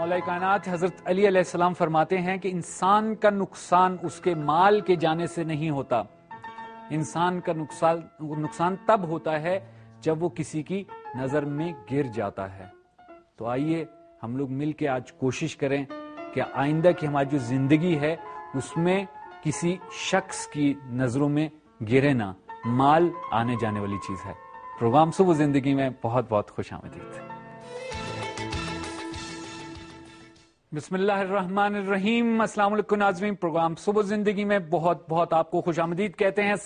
مولا کائنات حضرت علی علیہ السلام فرماتے ہیں کہ انسان کا نقصان اس کے مال کے جانے سے نہیں ہوتا، انسان کا نقصان تب ہوتا ہے جب وہ کسی کی نظر میں گر جاتا ہے۔ تو آئیے ہم لوگ مل کے آج کوشش کریں کہ آئندہ کی ہماری جو زندگی ہے اس میں کسی شخص کی نظروں میں گرے نہ، مال آنے جانے والی چیز ہے۔ پروگرام صبح زندگی میں بہت بہت خوش آمدید۔ بسم اللہ الرحمن الرحیم۔ السلام علیکم ناظرین، پروگرام صبح زندگی میں بہت بہت آپ کو خوش آمدید کہتے ہیں۔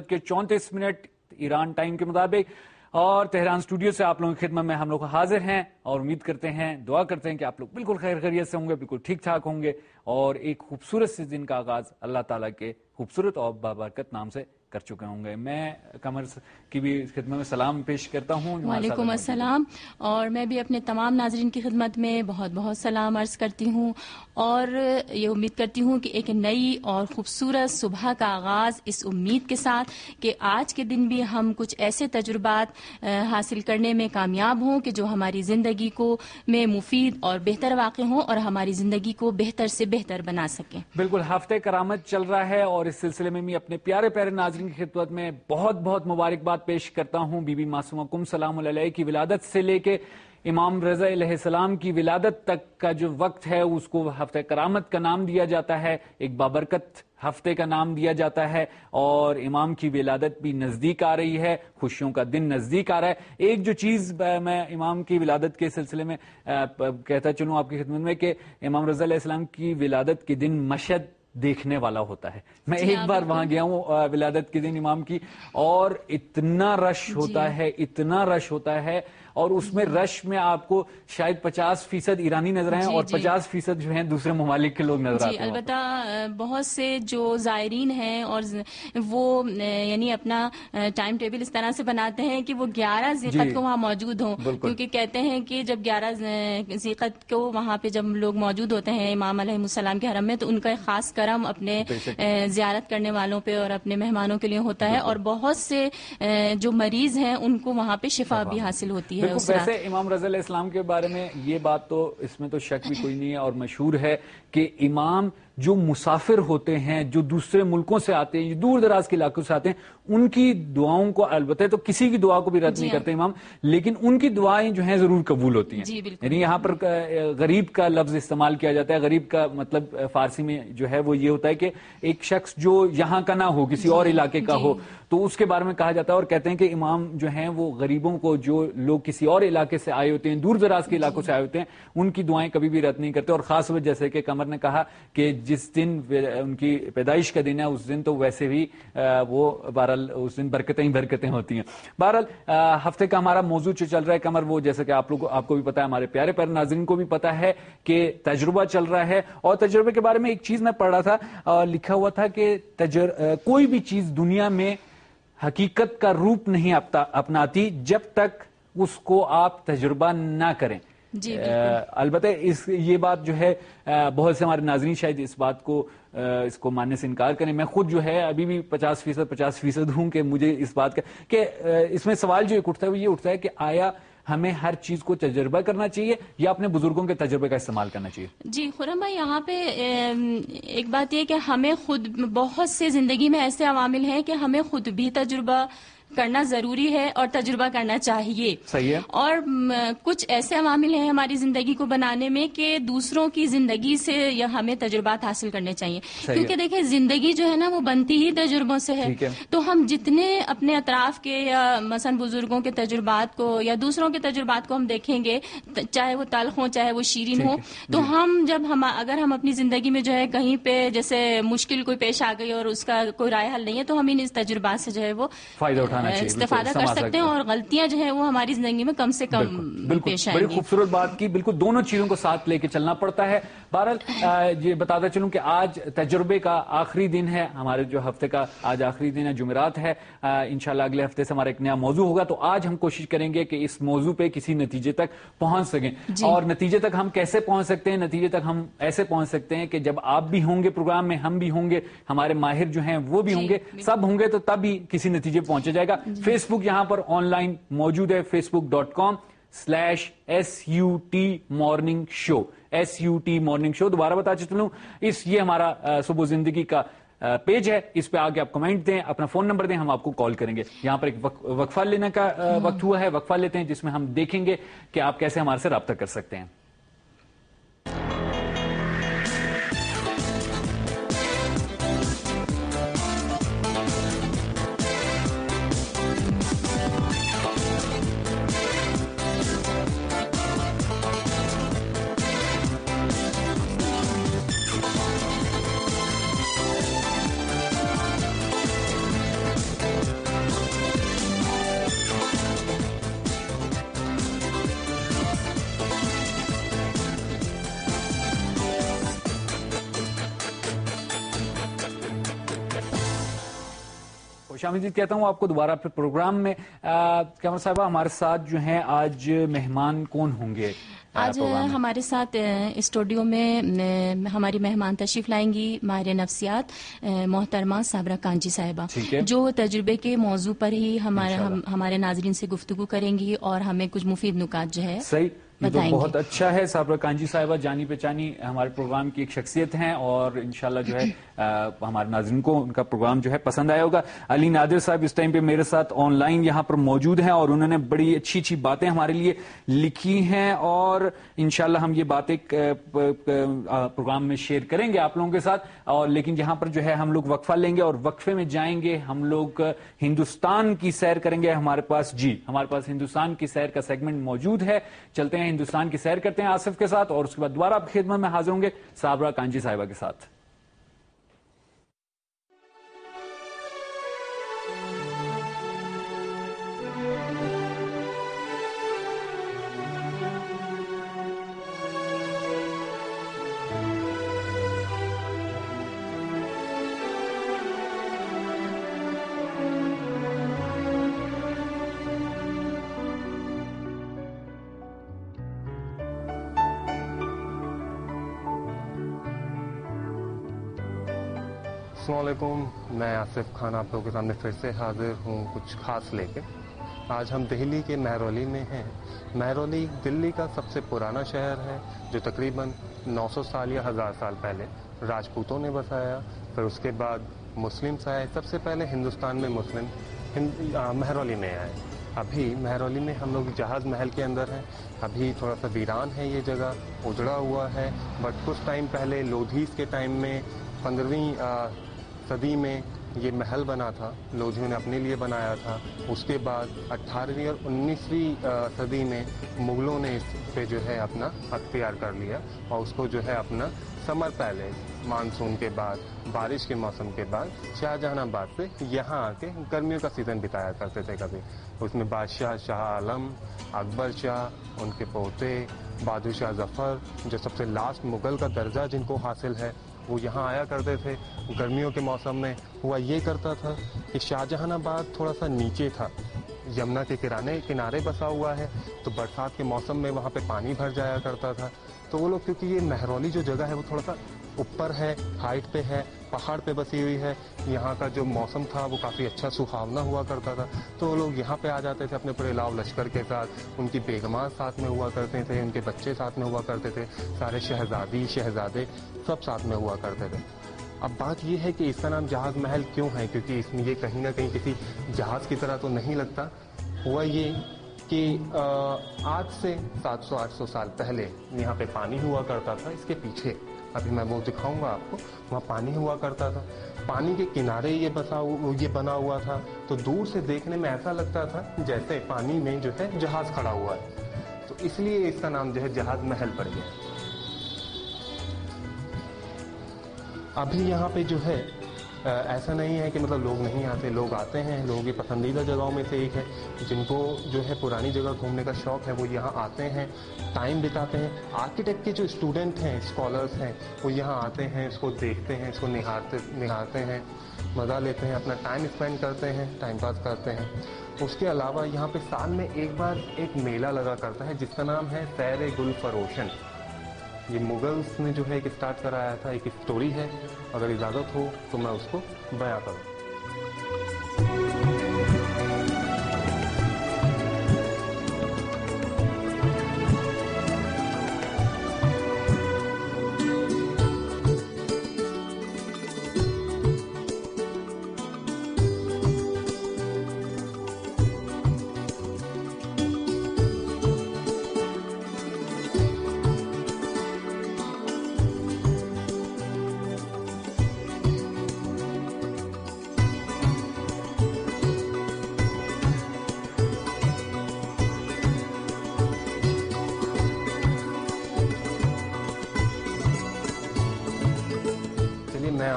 7:34 ایران ٹائم کے مطابق، اور تہران اسٹوڈیو سے آپ لوگوں کی خدمت میں ہم لوگ حاضر ہیں، اور امید کرتے ہیں، دعا کرتے ہیں کہ آپ لوگ بالکل خیر خیریت سے ہوں گے، بالکل ٹھیک ٹھاک ہوں گے، اور ایک خوبصورت سے دن کا آغاز اللہ تعالیٰ کے خوبصورت اور بابرکت نام سے کر چکے ہوں گے۔ میں قمر کی بھی خدمت میں سلام پیش کرتا ہوں۔ وعلیکم السلام، اور میں بھی اپنے تمام ناظرین کی خدمت میں بہت بہت سلام عرض کرتی ہوں، اور یہ امید کرتی ہوں کہ ایک نئی اور خوبصورت صبح کا آغاز اس امید کے ساتھ کہ آج کے دن بھی ہم کچھ ایسے تجربات حاصل کرنے میں کامیاب ہوں کہ جو ہماری زندگی کو میں مفید اور بہتر واقع ہوں اور ہماری زندگی کو بہتر سے بہتر بنا سکیں۔ بالکل، ہفتہ کرامت چل رہا ہے، اور اس سلسلے میں اپنے پیارے پیارے ناظرین کی خدمت میں بہت بہت مبارکباد پیش کرتا ہوں۔ بی بی معصومہ کم سلام علیہ کی ولادت سے لے کے امام رضا علیہ السلام کی ولادت تک کا جو وقت ہے اس کو ہفتہ کرامت کا نام دیا جاتا ہے، ایک بابرکت ہفتے کا نام دیا جاتا ہے، اور امام کی ولادت بھی نزدیک آ رہی ہے، خوشیوں کا دن نزدیک آ رہا ہے۔ ایک جو چیز میں امام کی ولادت کے سلسلے میں کہتا چلوں آپ کی خدمت میں کہ امام رضا علیہ السلام کی ولادت کے دن مشہد دیکھنے والا ہوتا ہے۔ میں ایک بار وہاں گیا ہوں ولادت کے دن امام کی، اور اتنا رش ہوتا ہے، اتنا رش ہوتا ہے، اور اس میں رش میں آپ کو شاید 50% ایرانی نظر آئیں، اور 50% جو ہیں دوسرے ممالک کے لوگ نظر آتے ہیں۔ البتہ بہت سے جو زائرین ہیں اور وہ یعنی اپنا ٹائم ٹیبل اس طرح سے بناتے ہیں کہ وہ 11 ذیقت کو وہاں موجود ہوں، کیونکہ کہتے ہیں کہ جب 11 ذیقت کو وہاں پہ جب لوگ موجود ہوتے ہیں امام علیہ السلام کے حرم میں، تو ان کا ایک خاص کرم اپنے زیارت کرنے والوں پہ اور اپنے مہمانوں کے لیے ہوتا ہے، اور بہت سے جو مریض ہیں ان کو وہاں پہ شفا بھی حاصل ہوتی ہے۔ ویسے امام رضا علیہ السلام کے بارے میں یہ بات تو اس میں تو شک بھی کوئی نہیں ہے، اور مشہور ہے کہ امام جو مسافر ہوتے ہیں، جو دوسرے ملکوں سے آتے ہیں، جو دور دراز کے علاقوں سے آتے ہیں، ان کی دعاؤں کو البتہ تو کسی کی دعا کو بھی رد نہیں کرتے امام، لیکن ان کی دعائیں جو ہیں ضرور قبول ہوتی ہیں۔ یعنی یہاں پر غریب کا لفظ استعمال کیا جاتا ہے۔ غریب کا مطلب فارسی میں جو ہے وہ یہ ہوتا ہے کہ ایک شخص جو یہاں کا نہ ہو، کسی اور علاقے کا ہو، تو اس کے بارے میں کہا جاتا ہے، اور کہتے ہیں کہ امام جو ہیں وہ غریبوں کو، جو لوگ کسی اور علاقے سے آئے ہوتے ہیں، دور دراز کے علاقوں سے آئے ہوتے ہیں، ان کی دعائیں کبھی بھی رد نہیں کرتے۔ اور خاص طور جیسے کہ قمر نے کہا کہ جس دن ان کی پیدائش کا دن ہے اس دن تو ویسے بھی وہ بہرحال اس دن برکتیں ہوتی ہیں۔ بہرحال ہفتے کا ہمارا موضوع جو چل رہا ہے قمر، وہ جیسا کہ آپ کو بھی پتا ہے، ہمارے پیارے پیارے ناظرین کو بھی پتا ہے کہ تجربہ چل رہا ہے، اور تجربے کے بارے میں ایک چیز میں پڑھ رہا تھا، لکھا ہوا تھا کہ کوئی بھی چیز دنیا میں حقیقت کا روپ نہیں اپناتی جب تک اس کو آپ تجربہ نہ کریں۔ البتہ یہ بات جو ہے بہت سے ہمارے ناظرین شاید اس کو ماننے سے انکار کریں۔ میں خود جو ہے ابھی بھی 50% ہوں کہ مجھے اس بات کا کہ اس میں سوال جو ایک اٹھتا ہے وہ یہ اٹھتا ہے کہ آیا ہمیں ہر چیز کو تجربہ کرنا چاہیے یا اپنے بزرگوں کے تجربے کا استعمال کرنا چاہیے؟ جی خرم بھائی، یہاں پہ ایک بات یہ کہ ہمیں خود بہت سے زندگی میں ایسے عوامل ہیں کہ ہمیں خود بھی تجربہ کرنا ضروری ہے اور تجربہ کرنا چاہیے۔ صحیح ہے۔ اور کچھ ایسے عوامل ہیں ہماری زندگی کو بنانے میں کہ دوسروں کی زندگی سے ہمیں تجربات حاصل کرنے چاہیے، کیونکہ دیکھیں زندگی جو ہے نا وہ بنتی ہی تجربوں سے ہے۔ تو ہم جتنے اپنے اطراف کے یا مثلا بزرگوں کے تجربات کو یا دوسروں کے تجربات کو ہم دیکھیں گے، چاہے وہ تلخ ہوں چاہے وہ شیرین ہوں، تو اگر ہم اپنی زندگی میں جو ہے کہیں پہ جیسے مشکل کوئی پیش آ گئی اور اس کا کوئی رائے حل نہیں ہے، تو ہم ان تجربات سے جو ہے وہ فائدہ اٹھانا استفادہ کر سکتے ہیں، اور غلطیاں جو ہیں وہ ہماری زندگی میں کم سے کم پیش آئیں گی۔ بڑی خوبصورت بات کی، بالکل دونوں چیزوں کو ساتھ لے کے چلنا پڑتا ہے۔ بہرحال یہ بتاتا چلوں کہ آج تجربے کا آخری دن ہے، ہمارے جو ہفتے کا آج آخری دن ہے، جمعرات ہے۔ انشاءاللہ اگلے ہفتے سے ہمارا ایک نیا موضوع ہوگا، تو آج ہم کوشش کریں گے کہ اس موضوع پہ کسی نتیجے تک پہنچ سکیں۔ اور نتیجے تک ہم کیسے پہنچ سکتے ہیں؟ نتیجے تک ہم ایسے پہنچ سکتے ہیں کہ جب آپ بھی ہوں گے پروگرام میں، ہم بھی ہوں گے، ہمارے ماہر جو ہیں وہ بھی ہوں گے، سب ہوں گے، تو تب ہی کسی نتیجے پہنچا جائے گا۔ فیس بک یہاں پر آن لائن موجود ہے، facebook.com SUT Morning Show, SUT Morning Show। दोबारा बता चलूं, ये हमारा सुबह जिंदगी का पेज है, इस पे आके आप कमेंट दें, अपना फोन नंबर दें, हम आपको कॉल करेंगे। यहां पर एक वक्फा लेने का वक्त हुआ है, वक्फा लेते हैं जिसमें हम देखेंगे कि आप कैसे हमारे से राब्ता कर सकते हैं। शामिल कहता हूं आपको दोबारा फिर प्रोग्राम में। कैमरा साहबा, हमारे साथ जो हैं आज मेहमान कौन होंगे? आज हमारे साथ स्टूडियो में हमारी मेहमान तशरीफ लाएंगी माहिर नफ्सियात मोहतरमा साबरा कांजी साहिबा, जो तजुर्बे के मौजू पर ही हमारे नाजरीन से गुफ्तगू करेंगी और हमें कुछ मुफीद नुकात जो है सही ये तो बहुत अच्छा है। साबरा कांजी साहिबा जानी पहचानी हमारे प्रोग्राम की एक शख्सियत हैं और इंशाल्लाह जो है हमारे नाज़रीन को उनका प्रोग्राम जो है पसंद आया होगा। अली नादिर साहब इस टाइम पे मेरे साथ ऑनलाइन यहाँ पर मौजूद हैं और उन्होंने बड़ी अच्छी अच्छी बातें हमारे लिए लिखी हैं और इंशाल्लाह हम ये बातें प्रोग्राम में शेयर करेंगे आप लोगों के साथ। और लेकिन यहाँ पर जो है हम लोग वक्फा लेंगे और वक्फे में जाएंगे, हम लोग हिंदुस्तान की सैर करेंगे। हमारे पास हिंदुस्तान की सैर का सेगमेंट मौजूद है। चलते हैं हिंदुस्तान की सैर करते हैं आसिफ के साथ और उसके बाद दोबारा आपकी खिदमत में हाजिर होंगे साबरा कांजी साहिबा के साथ। अस्सलामुअलैकुम, मैं आसिफ खान आप लोगों के सामने फिर से हाजिर हूँ कुछ खास लेके। आज हम दिल्ली के महरौली में हैं। महरौली दिल्ली का सबसे पुराना शहर है जो तकरीबन 900 साल या 1000 साल पहले राजपूतों ने बसाया, फिर उसके बाद मुस्लिम्स आए। सबसे पहले हिंदुस्तान में मुस्लिम महरौली में आए। अभी महरौली में हम लोग जहाज़ महल के अंदर हैं। अभी थोड़ा सा वीरान है ये जगह, उजड़ा हुआ है, बट कुछ टाइम पहले लोधीस के टाइम में 15वीं सदी में ये महल बना था, लोधियों ने अपने लिए बनाया था। उसके बाद 18वीं और 19वीं सदी में मुगलों ने इस पे जो है अपना अख्तियार कर लिया और उसको जो है अपना समर पैलेस, मानसून के बाद, बारिश के मौसम के बाद शाहजहानाबाद से यहाँ आके गर्मियों का सीज़न बिताया करते थे। कभी उसमें बादशाह शाह आलम, अकबर शाह, उनके पोते बहादुर शाह जफर, जो सबसे लास्ट मुगल का दर्जा जिनको हासिल है, वो यहाँ आया करते थे। गर्मियों के मौसम में हुआ ये करता था कि शाहजहानाबाद थोड़ा सा नीचे था, यमुना के किनारे बसा हुआ है, तो बरसात के मौसम में वहाँ पे पानी भर जाया करता था। तो वो लोग, क्योंकि ये महरौली जो जगह है वो थोड़ा सा ऊपर है, हाइट पे है, पहाड़ पे बसी हुई है, यहाँ का जो मौसम था वो काफ़ी अच्छा सुहावना हुआ करता था। तो वो लोग यहाँ पे आ जाते थे अपने पूरे लाव लश्कर के साथ। उनकी बेगमां साथ में हुआ करते थे, उनके बच्चे साथ में हुआ करते थे, सारे शहजादे सब साथ में हुआ करते थे। अब बात ये है कि इसका नाम जहाज महल क्यों है, क्योंकि इसमें ये कहीं ना कहीं किसी जहाज की तरह तो नहीं लगता। हुआ ये कि आज से 700-800 साल पहले यहाँ पे पानी हुआ करता था। इसके पीछे अभी मैं वो दिखाऊंगा आपको, वहाँ पानी हुआ करता था। पानी के किनारे ये बना हुआ था, तो दूर से देखने में ऐसा लगता था जैसे पानी में जो है जहाज खड़ा हुआ है। तो इसलिए इसका नाम जो है जहाज महल पड़ गया। अभी यहाँ पे जो है ऐसा नहीं है कि मतलब लोग नहीं आते, लोग आते हैं। लोगों की पसंदीदा जगहों में से एक है। जिनको जो है पुरानी जगह घूमने का शौक है वो यहाँ आते हैं, टाइम बिताते हैं। आर्किटेक्ट के जो स्टूडेंट हैं, स्कॉलर्स हैं, वो यहाँ आते हैं, इसको देखते हैं, इसको निहारते हैं, मज़ा लेते हैं, अपना टाइम स्पेंड करते हैं, टाइम पास करते हैं। उसके अलावा यहाँ पे साल में एक बार एक मेला लगा करता है जिसका नाम है सैर गुल फरोशन। ये मुगल्स ने जो है एक स्टार्ट कराया था, एक स्टोरी है, अगर इजाज़त हो तो मैं उसको बयां करूं।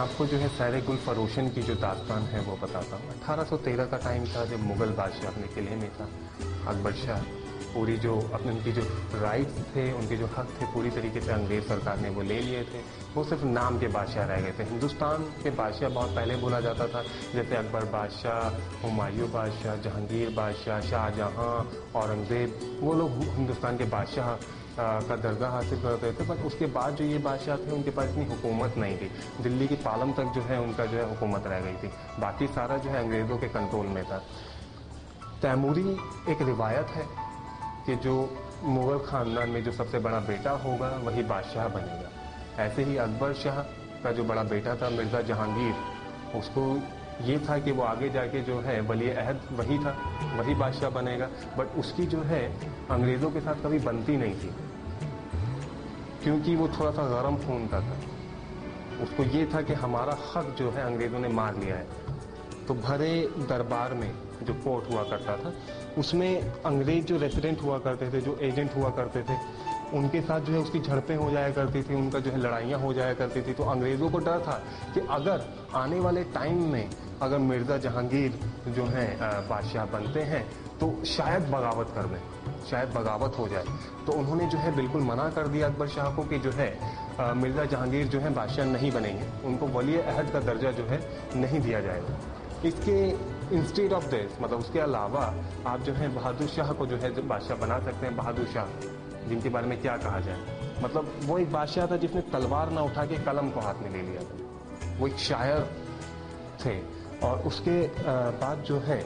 آپ کو جو ہے سیر گل فروشن کی جو داستان ہے وہ بتاتا ہوں. 1813 کا ٹائم تھا جب مغل بادشاہ اپنے قلعے میں تھا. اکبر شاہ پوری جو ان کی جو رائٹس تھے, ان کے جو حق تھے, پوری طریقے سے انگریز سرکار نے وہ لے لیے تھے. وہ صرف نام کے بادشاہ رہ گئے تھے. ہندوستان کے بادشاہ بہت پہلے بولا جاتا تھا, جیسے اکبر بادشاہ, ہمایوں بادشاہ, جہانگیر بادشاہ, شاہ جہاں, اورنگزیب, وہ لوگ ہندوستان کے بادشاہ کا درجہ حاصل کرتے تھے. بٹ اس کے بعد جو یہ بادشاہ تھے ان کے پاس اتنی حکومت نہیں تھی. دلی کی پالم تک جو ہے ان کا جو ہے حکومت رہ گئی تھی, باقی سارا جو ہے انگریزوں کے کنٹرول میں تھا. تیموری ایک روایت ہے کہ جو مغل خاندان میں جو سب سے بڑا بیٹا ہوگا وہی بادشاہ بنے گا. ایسے ہی اکبر شاہ کا جو بڑا بیٹا تھا مرزا جہانگیر, اس کو یہ تھا کہ وہ آگے جا کے جو ہے ولی عہد وہی تھا, وہی بادشاہ بنے گا. بٹ اس کی جو ہے انگریزوں کے ساتھ کبھی بنتی نہیں تھی, کیونکہ وہ تھوڑا سا گرم خون کا تھا. اس کو یہ تھا کہ ہمارا حق جو ہے انگریزوں نے مار لیا ہے. تو بھرے دربار میں جو کورٹ ہوا کرتا تھا اس میں انگریز جو ریسیڈنٹ ہوا کرتے تھے, جو ایجنٹ ہوا کرتے تھے, ان کے ساتھ جو ہے اس کی جھڑپیں ہو جایا کرتی تھی, ان کا جو ہے لڑائیاں ہو جایا کرتی تھی. تو انگریزوں کو ڈر تھا کہ اگر آنے والے ٹائم میں اگر مرزا جہانگیر جو ہیں بادشاہ بنتے ہیں تو شاید بغاوت کر دیں, شاید بغاوت ہو جائے. تو انہوں نے جو ہے بالکل منع کر دیا اکبر شاہ کو کہ جو ہے مرزا جہانگیر جو ہے بادشاہ نہیں بنیں گے, ان کو ولی عہد کا درجہ جو ہے نہیں دیا جائے گا. اس کے انسٹیڈ آف دس, مطلب اس کے علاوہ آپ جو ہے بہادر شاہ کو جو ہے بادشاہ بنا سکتے ہیں. بہادر شاہ جن کے بارے میں کیا کہا جائے, مطلب وہ ایک بادشاہ تھا جس نے تلوار نہ اٹھا کے قلم کو ہاتھ میں لے لیا تھا. وہ ایک شاعر تھے. اور اس کے بعد جو ہے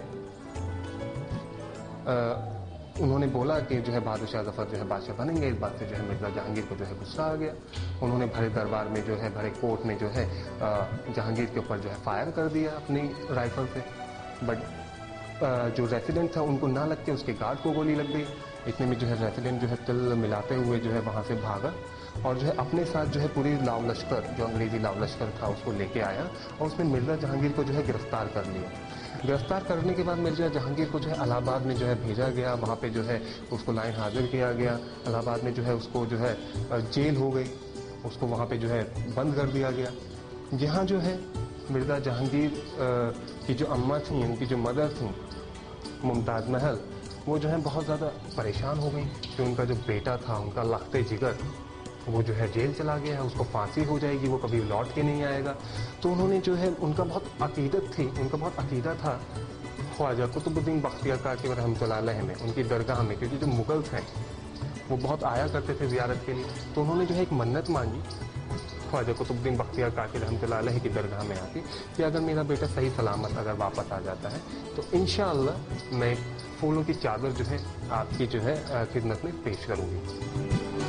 انہوں نے بولا کہ جو ہے بہادر شاہ ظفر جو ہے بادشاہ بنیں گے. اس بات سے جو ہے مرزا جہانگیر کو جو ہے غصہ آ گیا. انہوں نے بھرے دربار میں جو ہے بھرے کورٹ میں جو ہے جہانگیر کے اوپر جو ہے فائر کر دیا اپنی رائفل سے. بٹ جو ریسیڈنٹ تھا ان کو نہ لگ کے اس کے گارڈ کو گولی لگ گئی. اتنے میں جو ہے ریسیڈنٹ جو ہے تل ملاتے ہوئے جو ہے وہاں سے بھاگا اور جو ہے اپنے ساتھ جو ہے پوری لاؤ لشکر, جو انگریزی لاؤ لشکر تھا, اس کو لے کے آیا اور اس نے مرزا جہانگیر کو جو ہے گرفتار کر لیا. گرفتار کرنے کے بعد مرزا جہانگیر کو جو ہے الہ آباد میں جو ہے بھیجا گیا. وہاں پہ جو ہے اس کو لائن حاضر کیا گیا. الہ آباد میں جو ہے اس کو جو ہے جیل ہو گئی, اس کو وہاں پہ جو ہے بند کر دیا گیا. یہاں جو ہے مرزا جہانگیر کی جو اماں تھیں, ان کی جو مدر تھیں ممتاز محل, وہ جو ہے بہت زیادہ پریشان ہو گئی کہ ان کا جو بیٹا تھا, ان کا لخت جگر, وہ جو ہے جیل چلا گیا ہے, اس کو پھانسی ہو جائے گی, وہ کبھی لوٹ کے نہیں آئے گا. تو انہوں نے جو ہے ان کا بہت عقیدت تھی, ان کا بہت عقیدہ تھا خواجہ قطب الدین بختیار کاکی رحمۃ اللہ علیہ میں, ان کی درگاہ میں, کیونکہ جو مغل تھے وہ بہت آیا کرتے تھے زیارت کے لیے. تو انہوں نے جو ہے ایک منت مانگی خواجہ قطب الدین بختیار کاکی رحمۃ اللہ علیہ کی درگاہ میں آ کے کہ اگر میرا بیٹا صحیح سلامت اگر واپس آ جاتا ہے تو انشاءاللہ میں پھولوں کی چادر جو ہے آپ کی جو ہے خدمت میں پیش کروں گی.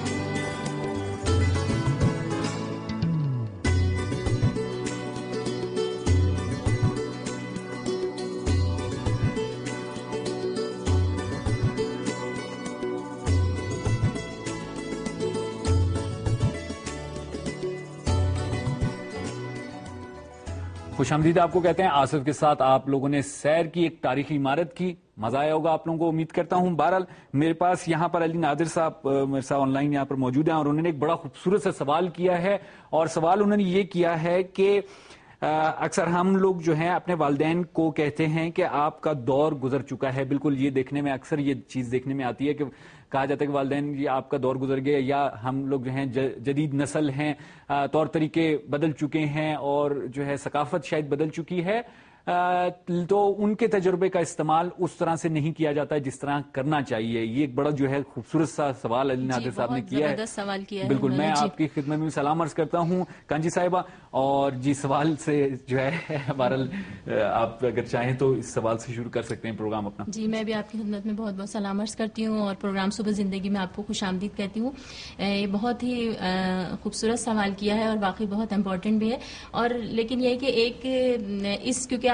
خوش آمدید آپ کو کہتے ہیں. آصف کے ساتھ آپ لوگوں نے سیر کی, ایک تاریخی عمارت کی, مزہ آیا ہوگا آپ لوگوں کو, امید کرتا ہوں. بہرحال میرے پاس یہاں پر علی نادر صاحب میرے ساتھ آن لائن یہاں پر موجود ہیں اور انہوں نے ایک بڑا خوبصورت سا سوال کیا ہے. اور سوال انہوں نے یہ کیا ہے کہ اکثر ہم لوگ جو ہیں اپنے والدین کو کہتے ہیں کہ آپ کا دور گزر چکا ہے. بالکل یہ دیکھنے میں اکثر یہ چیز دیکھنے میں آتی ہے کہ کہا جاتا ہے کہ والدین یہ آپ کا دور گزر گیا, یا ہم لوگ جو ہیں جدید نسل ہیں, طور طریقے بدل چکے ہیں اور جو ہے ثقافت شاید بدل چکی ہے, تو ان کے تجربے کا استعمال اس طرح سے نہیں کیا جاتا ہے جس طرح کرنا چاہیے. یہ ایک بڑا جو ہے خوبصورت سا سوال علی نادر صاحب نے کیا ہے. سوال کیا ہے. بالکل, میں آپ کی خدمت میں سلام عرض کرتا ہوں کانجی صاحبہ. اور جی سوال سے جو ہے بہرحال آپ اگر چاہیں تو اس سوال سے شروع کر سکتے ہیں پروگرام اپنا. جی میں بھی آپ کی خدمت میں بہت بہت سلام عرض کرتی ہوں اور پروگرام صبح زندگی میں آپ کو خوش آمدید کہتی ہوں. یہ بہت ہی خوبصورت سوال کیا ہے اور واقعی بہت امپورٹنٹ بھی ہے. اور لیکن یہ کہ ایک کیونکہ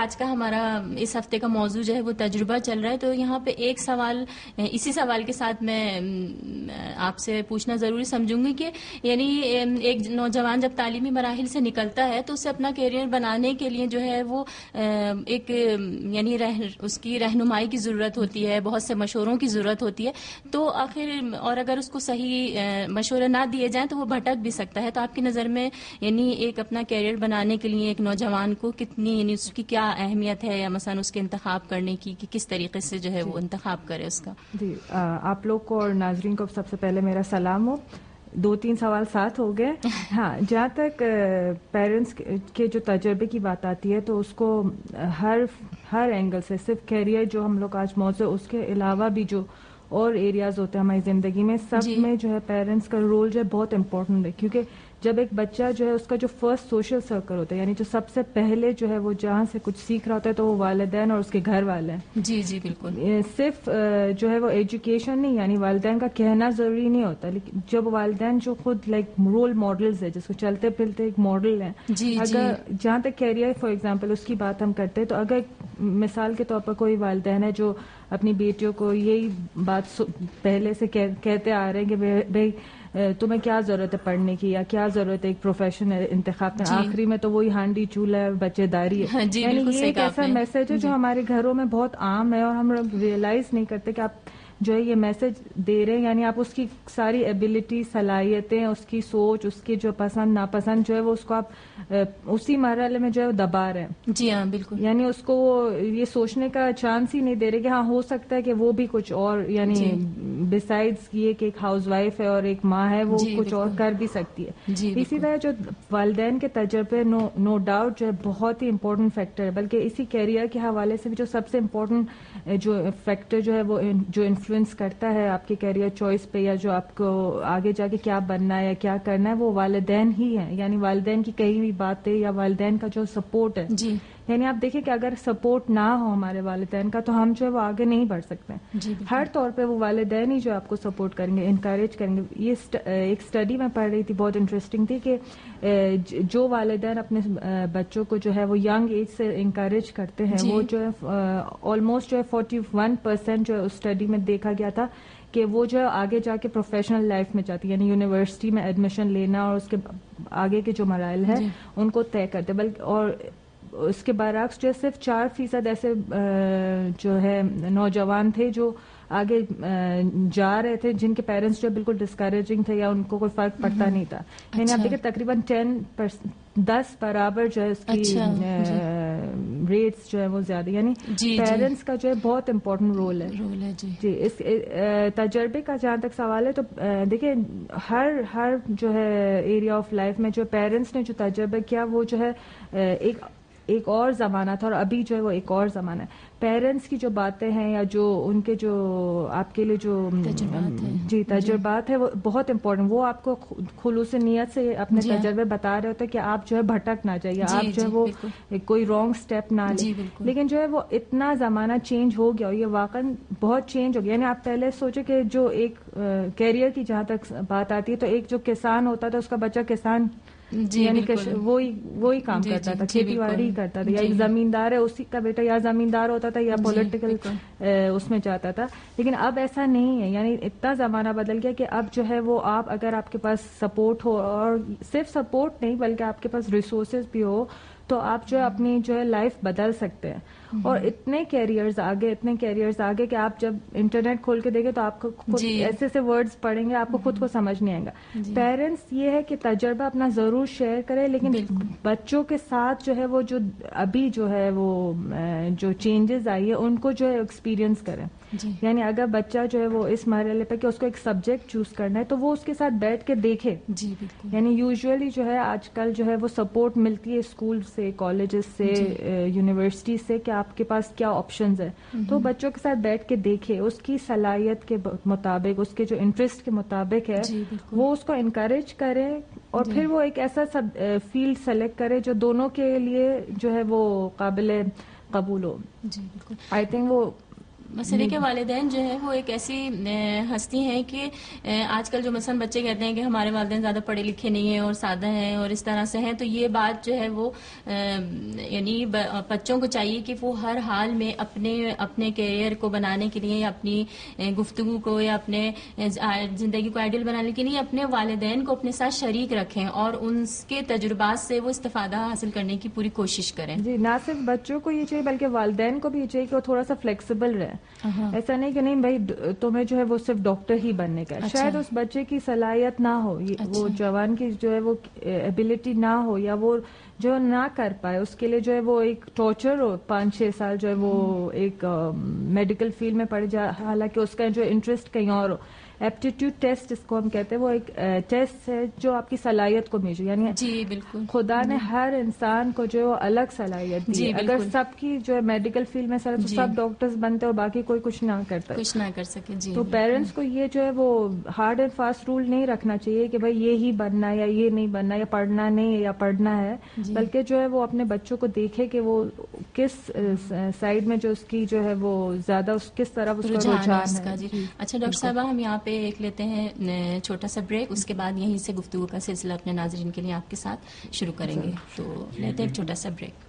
آج کا ہمارا اس ہفتے کا موضوع جو ہے وہ تجربہ چل رہا ہے، تو یہاں پہ ایک سوال، اسی سوال کے ساتھ میں آپ سے پوچھنا ضروری سمجھوں گی کہ یعنی ایک نوجوان جب تعلیمی مراحل سے نکلتا ہے تو اسے اپنا کیریئر بنانے کے لیے جو ہے وہ ایک یعنی اس کی رہنمائی کی ضرورت ہوتی ہے، بہت سے مشوروں کی ضرورت ہوتی ہے، تو آخر اور اگر اس کو صحیح مشورے نہ دیے جائیں تو وہ بھٹک بھی سکتا ہے. تو آپ کی نظر میں یعنی ایک اپنا کیریئر بنانے کے لیے ایک نوجوان کو کتنی، یعنی اس کی کیا اہمیت ہے، یا مثلا اس کے انتخاب کرنے کی کہ کس طریقے سے جو ہے وہ انتخاب کرے اس کا؟ جی، آپ لوگ کو اور ناظرین کو سب سے پہلے میرا سلام ہو. 2-3 سوال ساتھ ہو گئے. ہاں، جہاں تک پیرنٹس کے جو تجربے کی بات آتی ہے تو اس کو ہر اینگل سے، صرف کیریئر جو ہم لوگ آج موضوع، اس کے علاوہ بھی جو اور ایریاز ہوتے ہیں ہماری زندگی میں، سب میں جو ہے پیرنٹس کا رول جو ہے بہت امپورٹنٹ ہے. کیونکہ جب ایک بچہ جو ہے اس کا جو فرسٹ سوشل سرکل ہوتا ہے، یعنی جو سب سے پہلے جو ہے وہ جہاں سے کچھ سیکھ رہا ہوتا ہے تو وہ والدین اور اس کے گھر والے ہیں. جی جی بالکل. صرف جو ہے وہ ایجوکیشن نہیں، یعنی والدین کا کہنا ضروری نہیں ہوتا، لیکن جب والدین جو خود لائک رول ماڈلز ہے، جس کو چلتے پھرتے ایک ماڈل ہیں. اگر جہاں تک کیریئر فار ایگزامپل اس کی بات ہم کرتے ہیں تو اگر مثال کے طور پر کوئی والدین ہے جو اپنی بیٹیوں کو یہی بات پہلے سے کہتے آ رہے ہیں کہ بھائی تمہیں کیا ضرورت ہے پڑھنے کی، یا کیا ضرورت ہے ایک پروفیشن انتخاب کرنے، آخری میں تو وہی ہانڈی چولہا بچے داری ہے. یعنی یہ ایک ایسا میسج ہے جو ہمارے گھروں میں بہت عام ہے اور ہم لوگ ریئلائز نہیں کرتے کہ آپ جو ہے یہ میسج دے رہے ہیں. یعنی آپ اس کی ساری ایبلٹی، صلاحیتیں، اس کی سوچ، اس کی جو پسند ناپسند جو ہے وہ اس کو آپ اسی مرحلے میں جو ہے دبا رہے ہیں. جی ہاں بالکل. یعنی اس کو یہ سوچنے کا چانس ہی نہیں دے رہے کہ ہاں ہو سکتا ہے کہ وہ بھی کچھ اور، یعنی بسائڈز یہ کہ ایک ہاؤس وائف ہے اور ایک ماں ہے، وہ کچھ اور کر بھی سکتی ہے. اسی طرح جو والدین کے تجربے نو ڈاؤٹ جو ہے بہت ہی امپورٹنٹ فیکٹر ہے، بلکہ اسی کیریئر کے حوالے سے بھی جو سب سے امپورٹنٹ جو فیکٹر جو ہے وہ جو انفلوئنس کرتا ہے آپ کے کیریئر چوائس پہ، یا جو آپ کو آگے جا کے کیا بننا ہے یا کیا کرنا ہے، وہ والدین ہی ہیں. یعنی والدین کی کئی بھی باتیں یا والدین کا جو سپورٹ ہے. یعنی آپ دیکھیں کہ اگر سپورٹ نہ ہو ہمارے والدین کا تو ہم جو ہے وہ آگے نہیں بڑھ سکتے. ہر طور پہ وہ والدین ہی جو آپ کو سپورٹ کریں گے، انکریج کریں گے. یہ ایک اسٹڈی میں پڑھ رہی تھی، بہت انٹرسٹنگ تھی، کہ جو والدین اپنے بچوں کو جو ہے وہ ینگ ایج سے انکریج کرتے ہیں، وہ جو ہے آلموسٹ جو ہے 41% جو ہے اس اسٹڈی میں دیکھا گیا تھا کہ وہ جو آگے جا کے پروفیشنل لائف میں جاتی، یعنی یونیورسٹی میں ایڈمیشن لینا اور اس کے آگے کے جو مراحل ہیں ان کو طے کرتے. بلکہ اور اس کے برعکس جو ہے صرف 4% ایسے جو ہے نوجوان تھے جو آگے جا رہے تھے جن کے پیرنٹس جو بالکل ڈسکریجنگ تھے یا ان کو کوئی فرق پڑتا نہیں تھا. یعنی آپ دیکھیں تقریباً 10 برابر جو ہے اس کی ریٹس جو ہے وہ زیادہ. یعنی پیرنٹس کا جو ہے بہت امپورٹنٹ رول ہے. جی اس تجربے کا جہاں تک سوال ہے تو دیکھیں ہر جو ہے ایریا آف لائف میں جو پیرنٹس نے جو تجربہ کیا وہ جو ہے ایک اور زمانہ تھا، اور ابھی جو ہے وہ ایک اور زمانہ ہے. پیرنٹس کی جو باتیں ہیں یا جو ان کے جو آپ کے لیے جو تجربات ہے وہ بہت امپورٹنٹ. وہ آپ کو خلوص نیت سے اپنے تجربے بتا رہے ہوتے کہ آپ جو ہے بھٹک نہ جائیے، آپ جو ہے وہ کوئی رانگ سٹیپ نہ لیں. لیکن جو ہے وہ اتنا زمانہ چینج ہو گیا، اور یہ واقعا بہت چینج ہو گیا. یعنی آپ پہلے سوچے کہ جو ایک کیریئر کی جہاں تک بات آتی ہے تو ایک جو کسان ہوتا تھا اس کا بچہ کسان یعنی وہی کام کرتا تھا، کھیتی باڑی کرتا تھا. یا ایک زمیندار ہے اسی کا بیٹا یا زمیندار ہوتا تھا یا پولیٹیکل اس میں جاتا تھا. لیکن اب ایسا نہیں ہے. یعنی اتنا زمانہ بدل گیا کہ اب جو ہے وہ آپ اگر آپ کے پاس سپورٹ ہو، اور صرف سپورٹ نہیں بلکہ آپ کے پاس ریسورسز بھی ہو، تو آپ جو ہے اپنی جو ہے لائف بدل سکتے ہیں. اور اتنے کیریئرز آگے کہ آپ جب انٹرنیٹ کھول کے دیکھیں تو آپ کو خود ایسے ایسے ورڈز پڑھیں گے، آپ کو خود کو سمجھ نہیں آئے گا. پیرنٹس یہ ہے کہ تجربہ اپنا ضرور شیئر کرے، لیکن بچوں کے ساتھ جو ہے وہ جو ابھی جو ہے وہ جو چینجز آئی ہے ان کو جو ہے ایکسپیرینس کریں. یعنی اگر بچہ جو ہے وہ اس مرحلے پہ کہ اس کو ایک سبجیکٹ چوز کرنا ہے تو وہ اس کے ساتھ بیٹھ کے دیکھے. یعنی یوزلی جو ہے آج کل جو ہے وہ سپورٹ ملتی ہے اسکول سے، کالجز سے، یونیورسٹی سے کہ آپ کے پاس کیا آپشنز ہے. تو بچوں کے ساتھ بیٹھ کے دیکھے، اس کی صلاحیت کے مطابق، اس کے جو انٹرسٹ کے مطابق ہے وہ اس کو انکریج کرے، اور پھر وہ ایک ایسا فیلڈ سلیکٹ کرے جو دونوں کے لیے جو ہے وہ قابل قبول ہو. آئی تھنک وہ مسئلے کے والدین جو ہے وہ ایک ایسی ہستی ہیں کہ آج کل جو مثلا بچے کہتے ہیں کہ ہمارے والدین زیادہ پڑھے لکھے نہیں ہیں اور سادہ ہیں اور اس طرح سے ہیں، تو یہ بات جو ہے وہ یعنی بچوں کو چاہیے کہ وہ ہر حال میں اپنے کیریئر کو بنانے کے لیے یا اپنی گفتگو کو یا اپنے زندگی کو آئیڈیل بنانے کے لیے اپنے والدین کو اپنے ساتھ شریک رکھیں اور ان کے تجربات سے وہ استفادہ حاصل کرنے کی پوری کوشش کریں. جی، نہ صرف بچوں کو یہ چاہیے بلکہ والدین کو بھی یہ چاہیے کہ وہ تھوڑا سا فلیکسیبل رہے. ایسا نہیں کہ نہیں بھائی تمہیں جو ہے وہ صرف ڈاکٹر ہی بننے کا، شاید اس بچے کی صلاحیت نہ ہو، وہ جوان کی جو ہے وہ ایبلٹی نہ ہو یا وہ جو نہ کر پائے، اس کے لیے جو ہے وہ ایک ٹارچر ہو 5-6 سال جو ہے وہ ایک میڈیکل فیلڈ میں پڑ جائے، حالانکہ اس کا جو انٹرسٹ کہیں اور ہو. ایپٹیٹیوڈ ٹیسٹ اس کو ہم کہتے ہیں، وہ ایک ٹیسٹ ہے جو آپ کی صلاحیت کو میجر، یعنی جی بالکل خدا نے ہر انسان کو جو ہے الگ صلاحیت دی ہے. اگر سب کی جو ہے میڈیکل فیلڈ میں سب ڈاکٹرز بنتے اور باقی کوئی کچھ نہ کرتا، کچھ نہ کر سکے. جی، تو پیرنٹس کو یہ جو ہے وہ ہارڈ اینڈ فاسٹ رول نہیں رکھنا چاہیے کہ بھائی یہ ہی بننا ہے یا یہ نہیں بننا یا پڑھنا نہیں ہے یا پڑھنا ہے، بلکہ جو ہے وہ اپنے بچوں کو دیکھے کہ وہ کس سائڈ میں جو اس کی جو ہے وہ زیادہ کس طرف اس کا رجحان ہے. اچھا ڈاکٹر صاحبہ، ہم یہاں پہ ایک لیتے ہیں چھوٹا سا بریک، اس کے بعد یہیں سے گفتگو کا سلسلہ اپنے ناظرین کے لیے آپ کے ساتھ شروع کریں گے. تو لیتے ہیں ایک چھوٹا سا بریک.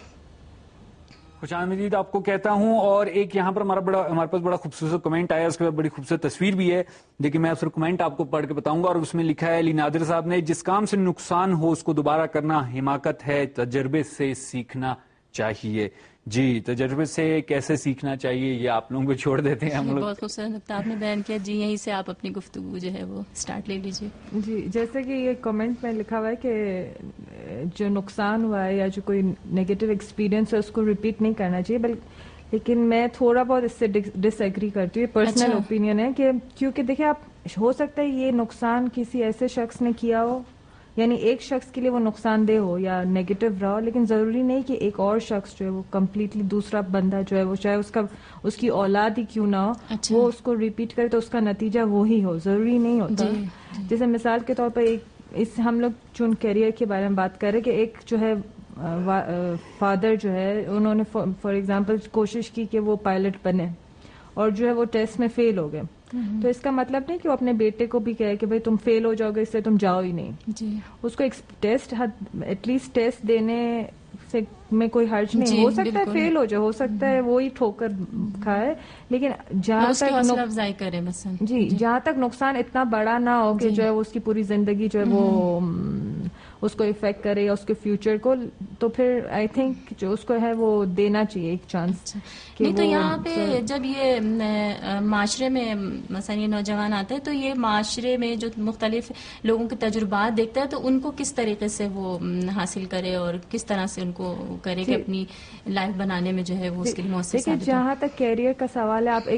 خوش آمدید آپ کو کہتا ہوں. اور ایک یہاں پر ہمارے پاس بڑا خوبصورت کمنٹ آیا، اس کے بعد بڑی خوبصورت تصویر بھی ہے، لیکن میں صرف کمنٹ آپ کو پڑھ کے بتاؤں گا. اور اس میں لکھا ہے علی نادر صاحب نے، جس کام سے نقصان ہو اس کو دوبارہ کرنا حماقت ہے، تجربے سے سیکھنا چاہیے. جی، تجربے سے کیسے سیکھنا چاہیے یہ آپ لوگوں کو چھوڑ دیتے ہیں ہم لوگ. بہت خوبصورت نقطہ آپ نے بیان کیا. جی، یہیں سے آپ اپنی گفتگو جو ہے وہ سٹارٹ لے لیجیے. جی، جیسے کہ یہ کمنٹ میں لکھا ہوا ہے کہ جو نقصان ہوا ہے یا جو کوئی نیگیٹو ایکسپیرینس ہے اس کو ریپیٹ نہیں کرنا چاہیے، لیکن میں تھوڑا بہت اس سے ڈس ایگری کرتی ہوں. پرسنل اوپینین ہے کہ کیونکہ دیکھیں آپ، ہو سکتا ہے یہ نقصان کسی ایسے شخص نے کیا ہو، یعنی ایک شخص کے لیے وہ نقصان دہ ہو یا نیگیٹو رہا ہو، لیکن ضروری نہیں کہ ایک اور شخص جو ہے وہ کمپلیٹلی دوسرا بندہ جو ہے وہ چاہے اس کی اولاد ہی کیوں نہ ہو، وہ اس کو ریپیٹ کرے تو اس کا نتیجہ وہی ہو، ضروری نہیں ہوتا. جیسے مثال کے طور پر ہم لوگ جو کیریئر کے بارے میں بات کر رہے کہ ایک جو ہے فادر جو ہے انہوں نے فار ایگزامپل کوشش کی کہ وہ پائلٹ بنے اور جو ہے وہ ٹیسٹ میں فیل ہو گئے، تو اس کا مطلب نہیں کہ وہ اپنے بیٹے کو بھی کہے کہ بھائی تم فیل ہو جاؤ گے اس سے تم جاؤ ہی نہیں. اس کو ایک ٹیسٹ ایٹ لیسٹ ٹیسٹ دینے سے میں کوئی حرج نہیں. ہو سکتا ہے فیل ہو جائے، ہو سکتا ہے وہی ٹھوکر کھائے، لیکن جہاں تک افزائی کرے جی جہاں تک نقصان اتنا بڑا نہ ہو کہ جو ہے اس کی پوری زندگی جو ہے وہ اس کو افیکٹ کرے یا اس کے فیوچر کو، تو پھر آئی تھنک جو اس کو ہے وہ دینا چاہیے ایک چانس. نہیں تو یہاں پہ جب یہ معاشرے میں مثلا یہ نوجوان آتے ہیں تو یہ معاشرے میں جو مختلف لوگوں کے تجربات دیکھتا ہے تو ان کو کس طریقے سے وہ حاصل کرے اور کس طرح سے ان کو کرے کہ اپنی لائف بنانے میں جو ہے وہ اس کے لیے مؤثر ثابت ہو. جہاں تک کیریئر کا سوال ہے، آپ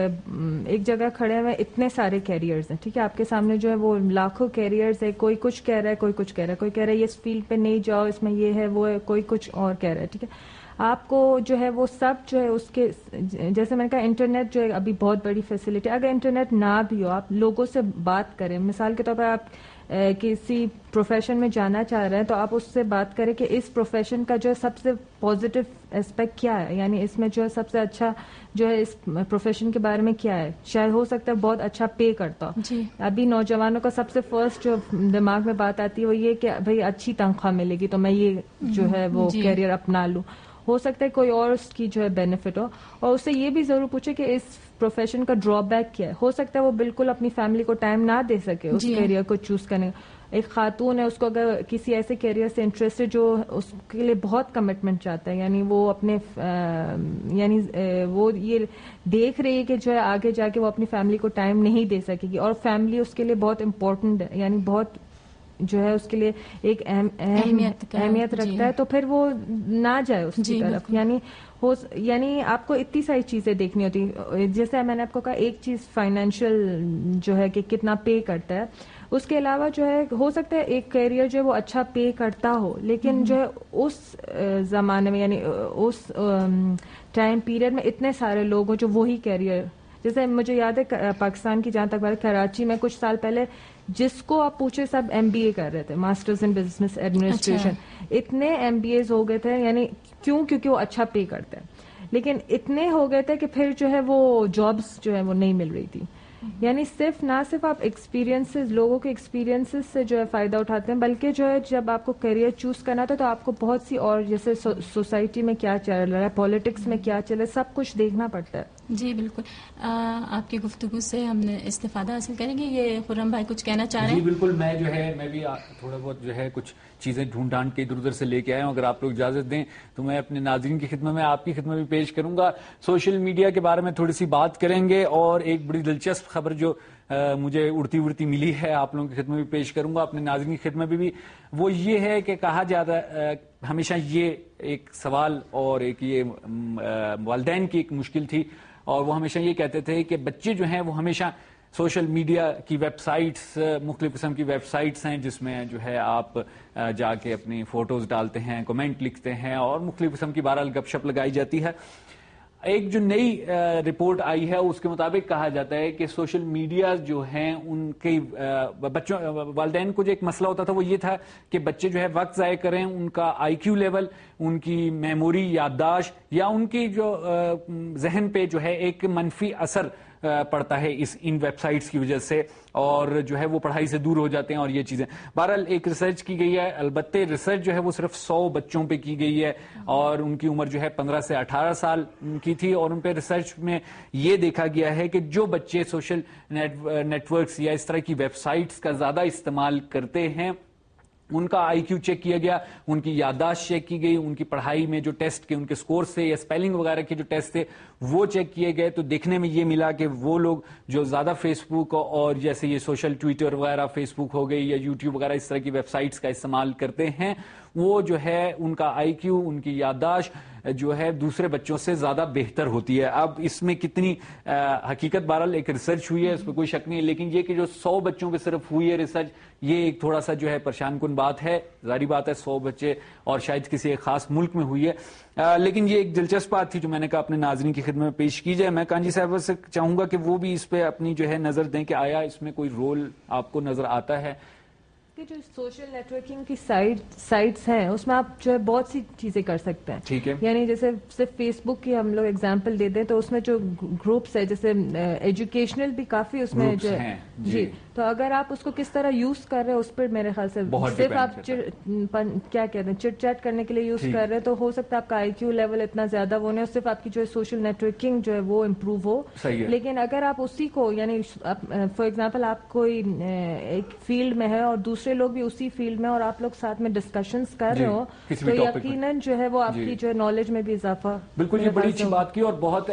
ایک جگہ کھڑے ہوئے، اتنے سارے کیریئرز ہیں، ٹھیک ہے، آپ کے سامنے جو ہے وہ لاکھوں کیریئرز ہے، کوئی کچھ کہہ رہا ہے، کوئی کچھ کہہ رہا ہے، کوئی کہہ رہا ہے اس فیلڈ پہ نہیں جاؤ، اس میں یہ ہے وہ ہے، کوئی کچھ اور کہہ رہا ہے. ٹھیک ہے، آپ کو جو ہے وہ سب جو ہے اس کے، جیسے میں نے کہا انٹرنیٹ جو ہے ابھی بہت بڑی فیسلٹی. اگر انٹرنیٹ نہ بھی ہو، آپ لوگوں سے بات کریں. مثال کے طور پر آپ کسی پروفیشن میں جانا چاہ رہے ہیں تو آپ اس سے بات کریں کہ اس پروفیشن کا جو ہے سب سے پازیٹیو اسپیکٹ کیا ہے، یعنی اس میں جو ہے سب سے اچھا جو ہے اس پروفیشن کے بارے میں کیا ہے. شاید ہو سکتا ہے بہت اچھا پے کرتا ہو. ابھی نوجوانوں کا سب سے فرسٹ جو دماغ میں بات آتی ہے وہ یہ کہ بھائی اچھی تنخواہ ملے گی تو میں یہ جو ہے وہ کیریئر اپنا لوں. ہو سکتا ہے کوئی اور اس کی جو ہے بینیفٹ ہو، اور اس سے یہ بھی ضرور پوچھے کہ اس پروفیشن کا ڈرا بیک کیا ہے. ہو سکتا ہے وہ بالکل اپنی فیملی کو ٹائم نہ دے سکے اس کیریئر کو چوز کرنے. ایک خاتون ہے، اس کو اگر کسی ایسے کیریئر سے انٹرسٹ ہے جو اس کے لیے بہت کمٹمنٹ چاہتا ہے، یعنی وہ اپنے یعنی وہ یہ دیکھ رہی ہے کہ جو ہے آگے جا کے وہ اپنی فیملی کو ٹائم نہیں دے سکے گی، اور فیملی اس کے لیے بہت امپورٹنٹ ہے، یعنی بہت جو ہے اس کے لیے ایک اہمیت رکھتا ہے، تو پھر وہ نہ جائے اس کی طرف. یعنی آپ کو اتنی ساری چیزیں دیکھنی ہوتی. جیسے میں نے آپ کو کہا ایک چیز فائنینشیل جو ہے کہ کتنا پے کرتا ہے، اس کے علاوہ جو ہے ہو سکتا ہے ایک کیریئر جو ہے وہ اچھا پے کرتا ہو، لیکن جو ہے اس زمانے میں یعنی اس ٹائم پیریڈ میں اتنے سارے لوگ ہوں جو وہی کیریئر، جیسے مجھے یاد ہے پاکستان کی جہاں تک بات، کراچی میں کچھ سال پہلے جس کو آپ پوچھے سب MBA کر رہے تھے، ماسٹرز ان بزنس ایڈمنسٹریشن. اتنے MBAs ہو گئے تھے، یعنی کیونکہ وہ اچھا پے کرتے ہیں. لیکن اتنے ہو گئے تھے کہ پھر جو ہے وہ جابس جو ہے وہ نہیں مل رہی تھی. یعنی نہ صرف آپ ایکسپیرینسز لوگوں کے ایکسپیرینسز سے جو ہے فائدہ اٹھاتے ہیں, بلکہ جو ہے جب آپ کو کیریئر چوز کرنا تھا تو آپ کو بہت سی اور جیسے سوسائٹی میں کیا چل رہا ہے, پالیٹکس میں کیا چل رہا ہے, سب کچھ دیکھنا پڑتا ہے. جی بالکل, آپ کی گفتگو سے ہم نے استفادہ حاصل کریں گے. یہ خرم بھائی کچھ کہنا چاہ رہے ہیں؟ جی بالکل, میں بھی تھوڑا بہت جو ہے کچھ چیزیں ڈھونڈ ڈھانڈ کے ادھر ادھر سے لے کے آیا ہوں. اگر آپ لوگ اجازت دیں تو میں اپنے ناظرین کی خدمت میں آپ کی خدمت میں پیش کروں گا. سوشل میڈیا کے بارے میں تھوڑی سی بات کریں گے, اور ایک بڑی دلچسپ خبر جو مجھے اڑتی ملی ہے آپ لوگوں کی خدمت میں پیش کروں گا, اپنے ناظرین کی خدمت میں بھی. وہ یہ ہے کہ کہا جاتا ہے ہمیشہ یہ ایک سوال اور ایک یہ والدین کی ایک مشکل تھی, اور وہ ہمیشہ یہ کہتے تھے کہ بچے جو ہیں وہ ہمیشہ سوشل میڈیا کی ویب سائٹس, مختلف قسم کی ویب سائٹس ہیں جس میں جو ہے آپ جا کے اپنی فوٹوز ڈالتے ہیں, کمنٹ لکھتے ہیں, اور مختلف قسم کی بہرحال گپ شپ لگائی جاتی ہے. ایک جو نئی رپورٹ آئی ہے اس کے مطابق کہا جاتا ہے کہ سوشل میڈیا جو ہیں ان کے بچوں والدین کو جو ایک مسئلہ ہوتا تھا وہ یہ تھا کہ بچے جو ہے وقت ضائع کریں, ان کا آئی کیو لیول, ان کی میموری, یادداشت, یا ان کی جو ذہن پہ جو ہے ایک منفی اثر پڑتا ہے ان ویب سائٹس کی وجہ سے, اور جو ہے وہ پڑھائی سے دور ہو جاتے ہیں اور یہ چیزیں. بہرحال ایک ریسرچ کی گئی ہے, البتہ ریسرچ جو ہے وہ صرف 100 بچوں پہ کی گئی ہے, اور ان کی عمر جو ہے 15 سے 18 سال کی تھی, اور ان پہ ریسرچ میں یہ دیکھا گیا ہے کہ جو بچے سوشل نیٹ ورکس یا اس طرح کی ویب سائٹس کا زیادہ استعمال کرتے ہیں ان کا آئی کیو چیک کیا گیا, ان کی یادداشت چیک کی گئی, ان کی پڑھائی میں جو ٹیسٹ کے ان کے سکور سے یا اسپیلنگ وغیرہ کے جو ٹیسٹ تھے وہ چیک کیے گئے. تو دیکھنے میں یہ ملا کہ وہ لوگ جو زیادہ فیس بک اور جیسے یہ سوشل ٹویٹر وغیرہ, فیس بک ہو گئی یا یوٹیوب وغیرہ اس طرح کی ویب سائٹس کا استعمال کرتے ہیں, وہ جو ہے ان کا آئی کیو, ان کی یادداشت جو ہے دوسرے بچوں سے زیادہ بہتر ہوتی ہے. اب اس میں کتنی حقیقت, بہرحال ایک ریسرچ ہوئی ہے, اس پہ کوئی شک نہیں ہے, لیکن یہ کہ جو 100 بچوں پہ صرف ہوئی ہے ریسرچ, یہ ایک تھوڑا سا جو ہے پریشان کن بات ہے. ظاہری بات ہے 100 بچے اور شاید کسی ایک خاص ملک میں ہوئی ہے, لیکن یہ ایک دلچسپ بات تھی جو میں نے کہا اپنے ناظرین کی خدمت میں پیش کی جائے. میں کانجی صاحب سے چاہوں گا کہ وہ بھی اس پہ اپنی جو ہے نظر دیں کہ آیا اس میں کوئی رول آپ کو نظر آتا ہے. جو سوشل نیٹ ورکنگ کی سائٹس ہیں اس میں آپ جو ہے بہت سی چیزیں کر سکتے ہیں. ٹھیک ہے, یعنی جیسے صرف فیس بک کی ہم لوگ اگزامپل دے دیں تو اس میں جو گروپس ہے جیسے ایجوکیشنل بھی کافی اس میں جو ہے, جی, تو اگر آپ اس کو کس طرح یوز کر رہے ہیں اس پر میرے خیال سے صرف آپ کیا کہتے ہیں چٹ چیٹ کرنے کے لیے یوز کر رہے ہیں تو ہو سکتا ہے آپ کا آئی کیو لیول اتنا زیادہ وہ نہیں, صرف آپ کی جو ہے سوشل نیٹ ورکنگ جو ہے وہ امپروو ہو. لیکن اگر آپ اسی کو یعنی فار ایگزامپل آپ کوئی ایک فیلڈ میں ہے اور دوسرے لوگ بھی اسی فیلڈ میں اور آپ لوگ ساتھ میں ڈسکشنز کر رہے ہو تو یقیناً جو ہے وہ آپ کی جو ہے نالج میں بھی اضافہ. بالکل, یہ بڑی اچھی بات کی, اور بہت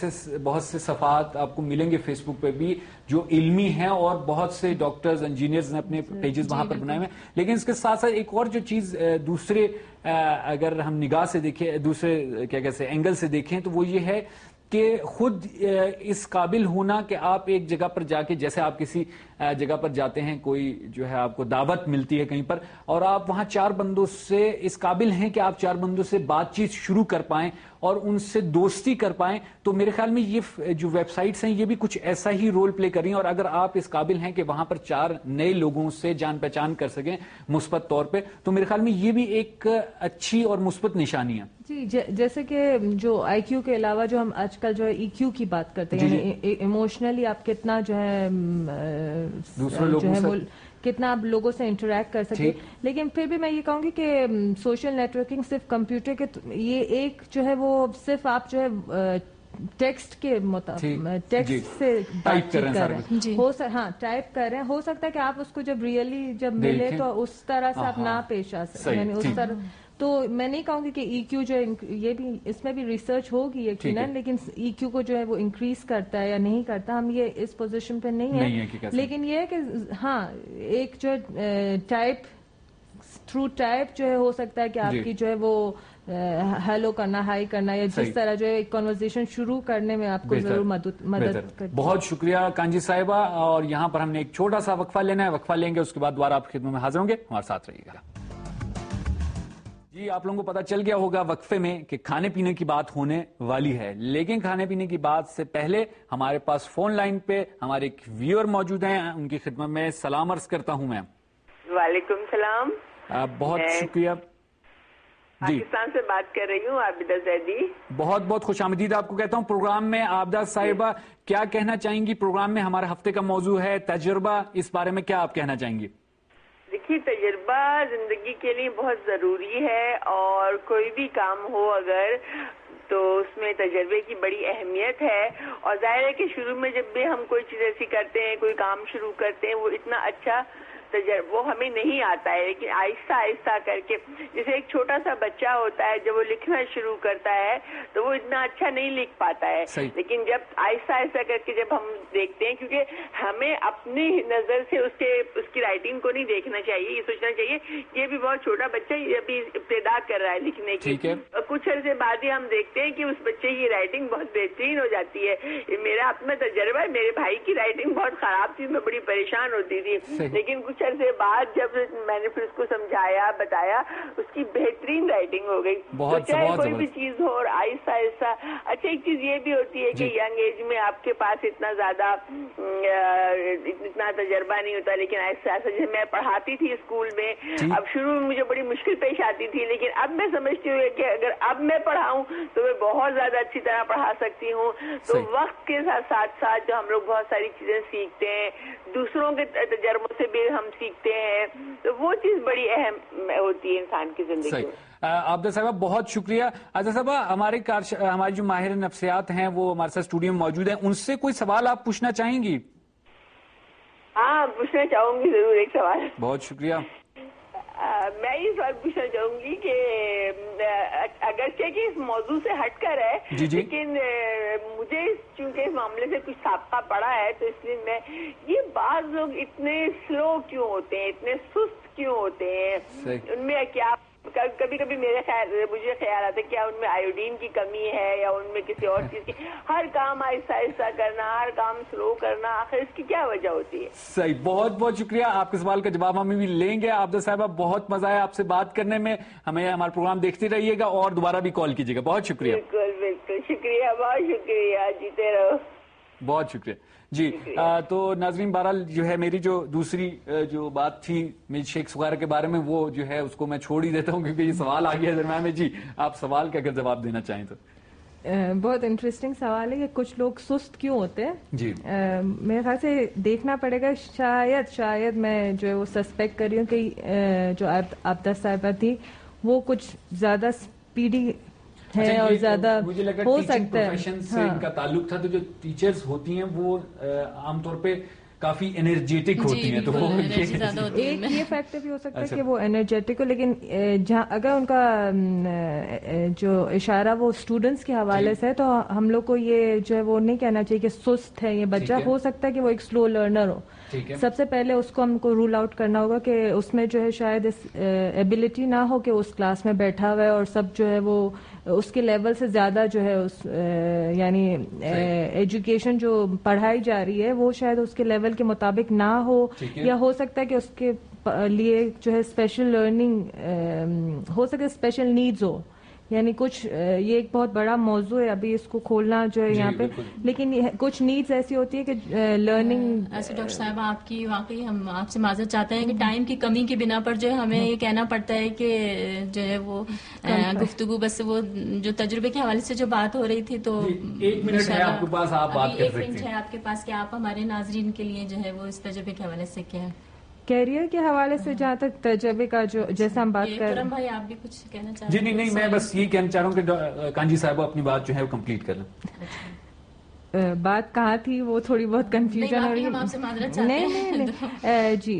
سے صفحات آپ کو ملیں گے فیس بک پہ بھی جو علمی ہیں, اور بہت سے ڈاکٹرز, انجینئرز نے اپنے پیجز وہاں پر بنائے ہوئے ہیں. لیکن اس کے ساتھ ساتھ ایک اور جو چیز دوسرے اگر ہم نگاہ سے دیکھیں, دوسرے کیا کہتے ہیں اینگل سے دیکھیں, تو وہ یہ ہے کہ خود اس قابل ہونا کہ آپ ایک جگہ پر جا کے, جیسے آپ کسی جگہ پر جاتے ہیں, کوئی جو ہے آپ کو دعوت ملتی ہے کہیں پر, اور آپ وہاں 4 بندوں سے اس قابل ہیں کہ آپ 4 بندوں سے بات چیت شروع کر پائیں اور ان سے دوستی کر پائیں, تو میرے خیال میں یہ جو ویب سائٹس ہیں یہ بھی کچھ ایسا ہی رول پلے کر رہی ہیں. اور اگر آپ اس قابل ہیں کہ وہاں پر 4 نئے لوگوں سے جان پہچان کر سکیں مثبت طور پہ, تو میرے خیال میں یہ بھی ایک اچھی اور مثبت نشانی ہے. جی, جیسے کہ جو آئی کیو کے علاوہ جو ہم آج کل جو ہے ای کیو کی بات کرتے ہیں, یعنی ایموشنلی آپ کتنا جو ہے دوسرے لوگوں سے کتنا آپ لوگوں سے انٹریکٹ کر سکتے. لیکن پھر بھی میں یہ کہوں گی کہ سوشل نیٹ ورکنگ صرف کمپیوٹر کے یہ ایک جو ہے وہ صرف آپ جو ہے ٹیکسٹ کے مطابق ٹیکسٹ سے بات چیت کر رہے ہیں, ہاں ٹائپ کر رہے ہیں, ہو سکتا ہے کہ آپ اس کو جب ریئلی جب ملے تو اس طرح سے آپ نہ پیش آ سکیں, یعنی اس طرح. تو میں نہیں کہوں گی کہ ای کیو جو یہ بھی اس میں بھی ریسرچ ہوگی یقیناً, لیکن ای کیو کو جو ہے وہ انکریز کرتا ہے یا نہیں کرتا, ہم یہ اس پوزیشن پہ نہیں ہے. لیکن یہ ہے کہ ہاں ایک جو ٹائپ تھرو ٹائپ جو ہے ہو سکتا ہے کہ آپ کی جو ہے وہ ہیلو کرنا, ہائی کرنا, یا جس طرح جو ہے کنورزیشن شروع کرنے میں آپ کو ضرور مدد کرتی. بہت شکریہ کانجی صاحبہ, اور یہاں پر ہم نے ایک چھوٹا سا وقفہ لینا ہے, وقفہ لیں گے, اس کے بعد دوبارہ آپ خدمت میں حاضر ہوں گے, ہمارے ساتھ رہیے گا. جی, آپ لوگوں کو پتا چل گیا ہوگا وقفے میں کہ کھانے پینے کی بات ہونے والی ہے, لیکن کھانے پینے کی بات سے پہلے ہمارے پاس فون لائن پہ ہمارے ایک ویور موجود ہیں, ان کی خدمت میں سلام عرض کرتا ہوں. میں وعلیکم السلام. بہت شکریہ. پاکستان سے بات کر رہی ہوں، عابدہ زیدی. بہت بہت خوش آمدید آپ کو کہتا ہوں پروگرام میں. عابدہ صاحبہ کیا کہنا چاہیں گی؟ پروگرام میں ہمارا ہفتے کا موضوع ہے تجربہ، اس بارے میں کیا آپ کہنا چاہیں گی؟ دیکھیے، تجربہ زندگی کے لیے بہت ضروری ہے، اور کوئی بھی کام ہو اگر تو اس میں تجربے کی بڑی اہمیت ہے. اور ظاہر ہے کہ شروع میں جب بھی ہم کوئی چیز ایسی کرتے ہیں، کوئی کام شروع کرتے ہیں، وہ اتنا اچھا وہ ہمیں نہیں آتا ہے، لیکن آہستہ آہستہ کر کے، جیسے ایک چھوٹا سا بچہ ہوتا ہے جب وہ لکھنا شروع کرتا ہے تو وہ اتنا اچھا نہیں لکھ پاتا ہے، لیکن جب آہستہ آہستہ کر کے جب ہم دیکھتے ہیں، کیونکہ ہمیں اپنی نظر سے اس کی رائٹنگ کو نہیں دیکھنا چاہیے، یہ سوچنا چاہیے یہ بھی بہت چھوٹا بچہ یہ ابھی ابتدا کر رہا ہے لکھنے کی. کچھ عرصے بعد ہی ہم دیکھتے ہیں کہ اس بچے کی رائٹنگ بہت بہترین ہو جاتی ہے. میرا اپنا تجربہ ہے، میرے بھائی کی رائٹنگ بہت خراب تھی، میں بڑی پریشان ہوتی تھی، لیکن کچھ عرصے بعد جب میں نے پھر اس کو سمجھایا بتایا، اس کی بہترین رائٹنگ ہو گئی. تو چاہے کوئی بھی چیز ہو، اور آہستہ آہستہ. اچھا، ایک چیز یہ بھی ہوتی ہے کہ ینگ ایج میں آپ کے پاس اتنا زیادہ اتنا تجربہ نہیں ہوتا، لیکن آہستہ آہستہ جیسے میں پڑھاتی تھی اسکول میں، اب شروع میں مجھے بڑی مشکل پیش آتی تھی، لیکن اب میں سمجھتی ہوں کہ اگر اب میں پڑھاؤں تو میں بہت زیادہ اچھی طرح پڑھا سکتی ہوں. تو وقت کے ساتھ ساتھ جو ہم لوگ بہت ساری چیزیں سیکھتے ہیں، دوسروں کے تجربوں سے بھی ہم سیکھتے ہیں، تو وہ چیز بڑی اہم ہوتی ہے انسان کی زندگی میں. عابدہ صاحبہ بہت شکریہ. عابدہ صاحبہ، ہماری جو ماہر نفسیات ہیں وہ ہمارے ساتھ اسٹوڈیو میں موجود ہیں، ان سے کوئی سوال آپ پوچھنا چاہیں گی؟ ہاں، پوچھنا چاہوں گی ضرور ایک سوال. بہت شکریہ. میں یہ سوال پوچھنا چاہوں گی کہ اگرچہ کہ اس موضوع سے ہٹ کر ہے، لیکن مجھے چونکہ اس معاملے سے کچھ سابقہ پڑا ہے، تو اس لیے یہ بعض لوگ اتنے سلو کیوں ہوتے ہیں، اتنے سست کیوں ہوتے ہیں؟ ان میں کیا کبھی کبھی مجھے خیال آتا ہے کیا ان میں آیوڈین کی کمی ہے، یا ان میں کسی اور چیز کی؟ ہر کام آہستہ آہستہ کرنا، ہر کام سلو کرنا، آخر اس کی کیا وجہ ہوتی ہے؟ صحیح، بہت بہت شکریہ. آپ کے سوال کا جواب ہم بھی لیں گے. عابدہ صاحبہ، بہت مزہ آیا آپ سے بات کرنے میں. ہمیں ہمارا پروگرام دیکھتے رہیے گا اور دوبارہ بھی کال کیجیے گا. بہت شکریہ. بالکل بالکل، شکریہ، بہت شکریہ، جیتے رہو. بہت شکریہ. جی، تو ناظرین، بہرحال جو ہے میری جو دوسری جو بات تھی ملک شیکس وغیرہ کے بارے میں، وہ جو ہے اس کو میں چھوڑ ہی دیتا ہوں کیونکہ یہ سوال آ گیا درمیان میں. جی، آپ سوال کا اگر جواب دینا چاہیں تو. بہت انٹرسٹنگ سوال ہے کہ کچھ لوگ سست کیوں ہوتے ہیں. جی، میرے خیال سے دیکھنا پڑے گا. شاید میں جو ہے وہ سسپیکٹ کر رہی ہوں کہ جو عابدہ صاحبہ تھی وہ کچھ زیادہ اسپیڈی ہے اور زیادہ ہو سکتا ہے. سے ان کا تعلق تھا، تو جو ٹیچرز ہوتی ہیں وہ عام طور پہ کافی انرجیٹک ہوتی ہیں، تو ایک یہ فیکٹر بھی ہو سکتا ہے کہ وہ انرجیٹک ہو، لیکن اگر ان کا جو اشارہ وہ اسٹوڈنٹس کے حوالے سے ہے تو ہم لوگ کو یہ جو ہے وہ نہیں کہنا چاہیے کہ سست ہے یہ بچہ. ہو سکتا ہے کہ وہ ایک سلو لرنر ہو. سب سے پہلے اس کو ہم کو رول آؤٹ کرنا ہوگا کہ اس میں جو ہے شاید ایبلٹی نہ ہو کہ اس کلاس میں بیٹھا ہوا ہے اور سب جو ہے وہ اس کے لیول سے زیادہ جو ہے یعنی ایجوکیشن جو پڑھائی جا رہی ہے وہ شاید اس کے لیول کے مطابق نہ ہو، یا ہو سکتا ہے کہ اس کے لیے جو ہے اسپیشل لرننگ ہو سکے، اسپیشل نیڈز ہو. یعنی کچھ یہ ایک بہت بڑا موضوع ہے ابھی اس کو کھولنا جو ہے یہاں پہ، لیکن کچھ نیڈز ایسی ہوتی ہے کہ لرننگ. ایسے ڈاکٹر صاحب، آپ کی واقعی ہم آپ سے معذرت چاہتے ہیں کہ ٹائم کی کمی کی بنا پر جو ہے ہمیں یہ کہنا پڑتا ہے کہ جو ہے وہ گفتگو بس وہ جو تجربے کے حوالے سے جو بات ہو رہی تھی، تو 1 منٹ ہے آپ کے پاس، آپ بات کر سکتے ہیں. 1 منٹ ہے آپ کے پاس کہ آپ ہمارے ناظرین کے لیے جو ہے وہ اس تجربے کے حوالے سے کیا ہے؟ کیریئر کے حوالے سے جہاں تک تجربے کا جو جیسا ہم بات کر رہے ہیں. بھائی، آپ بھی کچھ کہنا چاہ رہے ہیں؟ جی نہیں، میں بس یہی کہنا چاہ رہا ہوں کہ کانجی صاحبہ اپنی بات جو ہے وہ کمپلیٹ کر لیں. بات کہاں تھی وہ تھوڑی بہت کنفیوژن ہو رہی ہے. نہیں جی،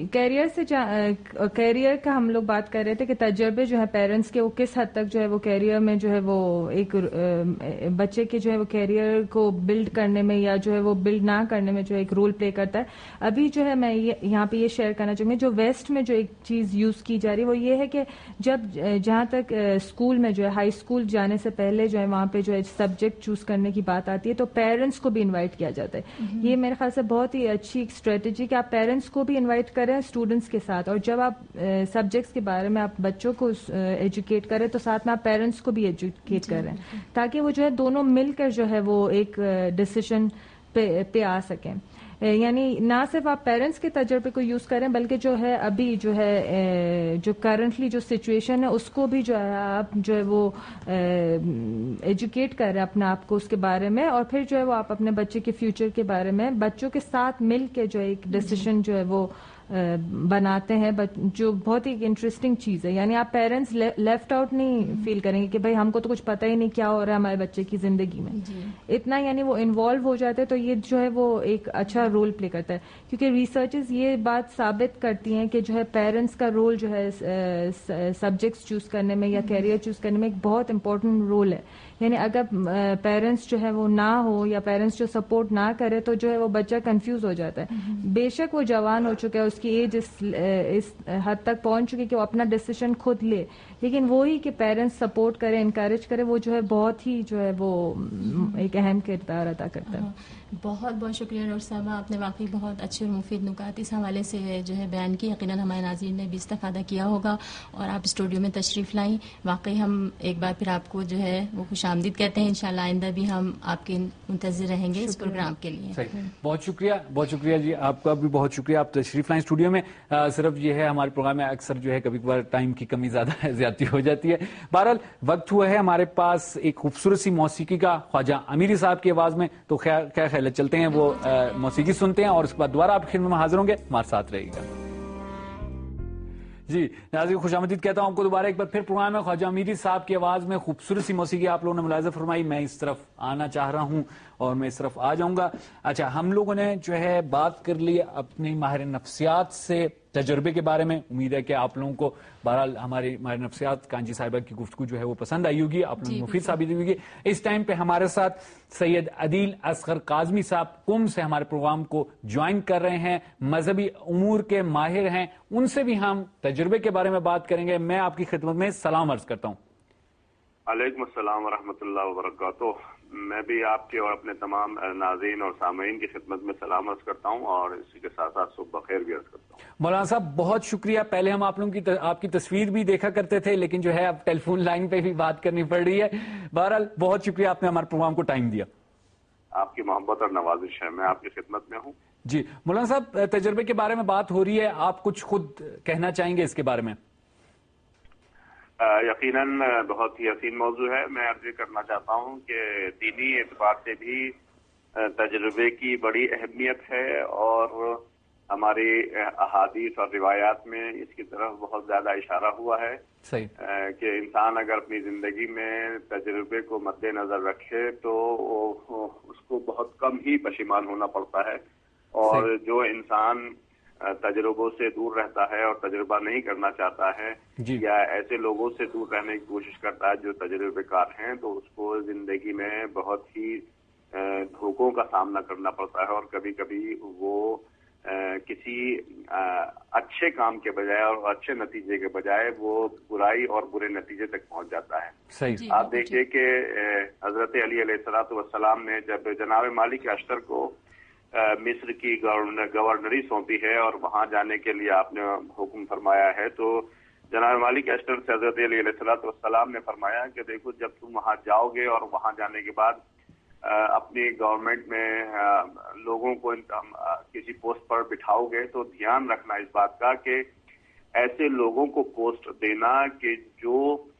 کیریئر کا ہم لوگ بات کر رہے تھے کہ تجربے جو ہے پیرنٹس کے وہ کس حد تک جو ہے وہ کیریئر میں جو ہے وہ ایک بچے کے جو ہے وہ کیریئر کو بلڈ کرنے میں یا جو ہے وہ بلڈ نہ کرنے میں جو ایک رول پلے کرتا ہے. ابھی جو ہے میں یہاں پہ یہ شیئر کرنا چاہوں گی، جو ویسٹ میں جو ایک چیز یوز کی جا رہی ہے وہ یہ ہے کہ جہاں تک اسکول میں جو ہے ہائی اسکول جانے سے پہلے جو ہے وہاں پہ جو ہے سبجیکٹ چوز کرنے کی بات آتی ہے تو پیرنٹس کو بھی انوائٹ کیا جاتا ہے. یہ میرے خیال سے بہت ہی اچھی ایک اسٹریٹجی کہ آپ پیرنٹس کو بھی انوائٹ کریں اسٹوڈنٹس کے ساتھ، اور جب آپ سبجیکٹس کے بارے میں آپ بچوں کو ایجوکیٹ کریں تو ساتھ میں آپ پیرنٹس کو بھی ایجوکیٹ کریں تاکہ وہ جو ہے دونوں مل کر جو ہے وہ ایک ڈیسیژن پہ آ سکیں. یعنی نہ صرف آپ پیرنٹس کے تجربے کو یوز کریں بلکہ جو ہے ابھی جو ہے جو کرنٹلی جو سچویشن ہے اس کو بھی جو ہے آپ جو ہے وہ ایجوکیٹ کریں اپنے آپ کو اس کے بارے میں, اور پھر جو ہے وہ آپ اپنے بچے کے فیوچر کے بارے میں بچوں کے ساتھ مل کے جو ایک ڈیسیشن جو ہے وہ بناتے ہیں, جو بہت ہی انٹرسٹنگ چیز ہے. یعنی آپ پیرنٹس لیفٹ آؤٹ نہیں فیل کریں گے کہ بھائی ہم کو تو کچھ پتہ ہی نہیں کیا ہو رہا ہے ہمارے بچے کی زندگی میں اتنا, یعنی وہ انوالو ہو جاتے ہیں. تو یہ جو ہے وہ ایک اچھا رول پلے کرتا ہے, کیونکہ ریسرچز یہ بات ثابت کرتی ہیں کہ جو ہے پیرنٹس کا رول جو ہے سبجیکٹس چوز کرنے میں یا کیریئر چوز کرنے میں ایک بہت امپورٹنٹ رول ہے. یعنی اگر پیرنٹس جو ہے وہ نہ ہو یا پیرنٹس جو سپورٹ نہ کرے تو جو ہے وہ بچہ کنفیوز ہو جاتا ہے. بے شک وہ جوان ہو چکا ہے, اس کی ایج اس حد تک پہنچ چکی کہ وہ اپنا ڈیسیشن خود لے, لیکن وہی کہ پیرنٹس سپورٹ کرے, انکریج کرے, وہ جو ہے بہت ہی جو ہے وہ ایک اہم کردار ادا کرتا ہے. بہت بہت شکریہ نور صاحبہ, آپ نے واقعی بہت اچھے اور مفید نکات اس حوالے سے جو ہے بیان کی. یقیناً ہمارے ناظرین نے بھی استفادہ کیا ہوگا اور آپ اسٹوڈیو میں تشریف لائیں. واقعی ہم ایک بار پھر آپ کو جو ہے وہ خوش آمدید کہتے ہیں. انشاءاللہ آئندہ بھی ہم آپ کے منتظر رہیں گے اس پروگرام کے لیے. بہت شکریہ, بہت شکریہ جی, آپ کا بھی بہت شکریہ, آپ تشریف لائیں اسٹوڈیو میں. صرف یہ ہے ہمارے پروگرام میں اکثر جو ہے کبھی کبھار ٹائم کی کمی زیادہ زیادتی ہو جاتی ہے. بہرحال وقت ہوا ہے ہمارے پاس ایک خوبصورت سی موسیقی کا خواجہ امیری صاحب کی آواز میں, تو کیا خیال ہے چلتے ہیں وہ موسیقی سنتے ہیں اور اس کے بعد دوبارہ آپ کی خدمت میں حاضر ہوں گے. ہمارے ساتھ رہیے گا. جی ناظرین خوش آمدید کہتا ہوں آپ کو دوبارہ ایک بار پھر پروگرام میں. خواجہ امیری صاحب کی آواز میں خوبصورت سی موسیقی آپ لوگوں نے ملاحظہ فرمائی. میں اس طرف آنا چاہ رہا ہوں اور میں اس طرف آ جاؤں گا. اچھا, ہم لوگوں نے جو ہے بات کر لی اپنی ماہر نفسیات سے تجربے کے بارے میں. امید ہے کہ آپ لوگوں کو بہرحال ہماری ماہر نفسیات کانجی صاحبہ کی گفتگو جو ہے وہ پسند آئی ہوگی, آپ لوگوں کو مفید ثابت ہوئی ہوگی. اس ٹائم پہ ہمارے ساتھ سید عدیل اصغر کاظمی صاحب قم سے ہمارے پروگرام کو جوائن کر رہے ہیں, مذہبی امور کے ماہر ہیں. ان سے بھی ہم تجربے کے بارے میں بات کریں گے. میں آپ کی خدمت میں سلام عرض کرتا ہوں. علیکم السلام ورحمۃ اللہ وبرکاتہ. میں بھی آپ کے اور اپنے تمام ناظرین اور سامعین کی خدمت میں سلام عرض کرتا ہوں اور اسی کے ساتھ ساتھ صبح بخیر بھی عرض کرتا ہوں. مولانا صاحب بہت شکریہ. پہلے ہم آپ لوگوں کی آپ کی تصویر بھی دیکھا کرتے تھے, لیکن جو ہے اب ٹیلی فون لائن پہ بھی بات کرنی پڑ رہی ہے. بہرحال بہت شکریہ, آپ نے ہمارے پروگرام کو ٹائم دیا. آپ کی محبت اور نوازش ہے, میں آپ کی خدمت میں ہوں. جی مولانا صاحب, تجربے کے بارے میں بات ہو رہی ہے, آپ کچھ خود کہنا چاہیں گے اس کے بارے میں؟ یقیناً بہت ہی حسین موضوع ہے. میں عرض کرنا چاہتا ہوں کہ دینی اعتبار سے بھی تجربے کی بڑی اہمیت ہے اور ہماری احادیث اور روایات میں اس کی طرف بہت زیادہ اشارہ ہوا ہے. صحیح. کہ انسان اگر اپنی زندگی میں تجربے کو مد نظر رکھے تو اس کو بہت کم ہی پشیمان ہونا پڑتا ہے, اور جو انسان تجربوں سے دور رہتا ہے اور تجربہ نہیں کرنا چاہتا ہے یا ایسے لوگوں سے دور رہنے کی کوشش کرتا ہے جو تجربے کار ہیں, تو اس کو زندگی میں بہت ہی دھوکوں کا سامنا کرنا پڑتا ہے, اور کبھی کبھی وہ کسی اچھے کام کے بجائے اور اچھے نتیجے کے بجائے وہ برائی اور برے نتیجے تک پہنچ جاتا ہے. صحیح. آپ دیکھیے کہ حضرت علی علیہ الصلوۃ والسلام نے جب جناب مالک اشتر کو مصر کی گورنری سونپی ہے اور وہاں جانے کے لیے آپ نے حکم فرمایا ہے, تو جناب مالک اشتر سے حضرت علی علیہ الصلوۃ والسلام نے فرمایا کہ دیکھو, جب تم وہاں جاؤ گے اور وہاں جانے کے بعد اپنی گورنمنٹ میں لوگوں کو کسی پوسٹ پر بٹھاؤ گے تو دھیان رکھنا اس بات کا کہ ایسے لوگوں کو پوسٹ دینا کہ جو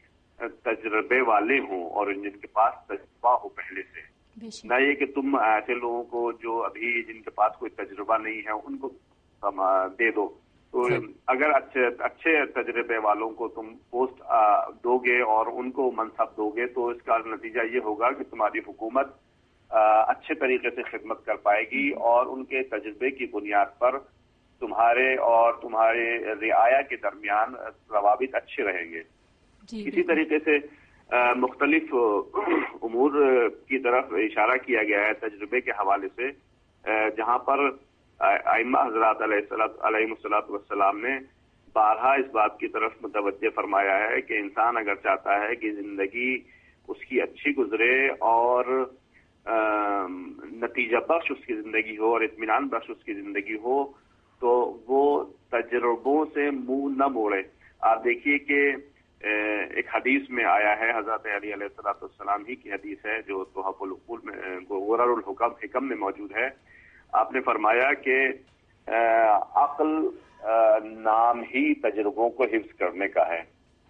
تجربے والے ہوں اور جن کے پاس تجربہ ہو پہلے سے, نہ یہ کہ تم ایسے لوگوں کو جو ابھی جن کے پاس کوئی تجربہ نہیں ہے ان کو دے دو. تو اگر اچھے تجربے والوں کو تم پوسٹ دو گے اور ان کو منصب دو گے تو اس کا نتیجہ یہ ہوگا کہ تمہاری حکومت اچھے طریقے سے خدمت کر پائے گی اور ان کے تجربے کی بنیاد پر تمہارے اور تمہارے رعایا کے درمیان روابط اچھے رہیں گے. اسی طریقے سے مختلف امور کی طرف اشارہ کیا گیا ہے تجربے کے حوالے سے, جہاں پر ائمہ حضرات علیہ الصلوۃ والسلام نے بارہا اس بات کی طرف متوجہ فرمایا ہے کہ انسان اگر چاہتا ہے کہ زندگی اس کی اچھی گزرے اور نتیجہ بخش اس کی زندگی ہو اور اطمینان بخش اس کی زندگی ہو, تو وہ تجربوں سے منہ نہ موڑے. آپ دیکھیے کہ ایک حدیث میں آیا ہے, حضرت علی علیہ الصلوۃ والسلام ہی کی حدیث ہے جو تحف العقول میں غرر الحکم میں موجود ہے. آپ نے فرمایا کہ عقل نام ہی تجربوں کو حفظ کرنے کا ہے.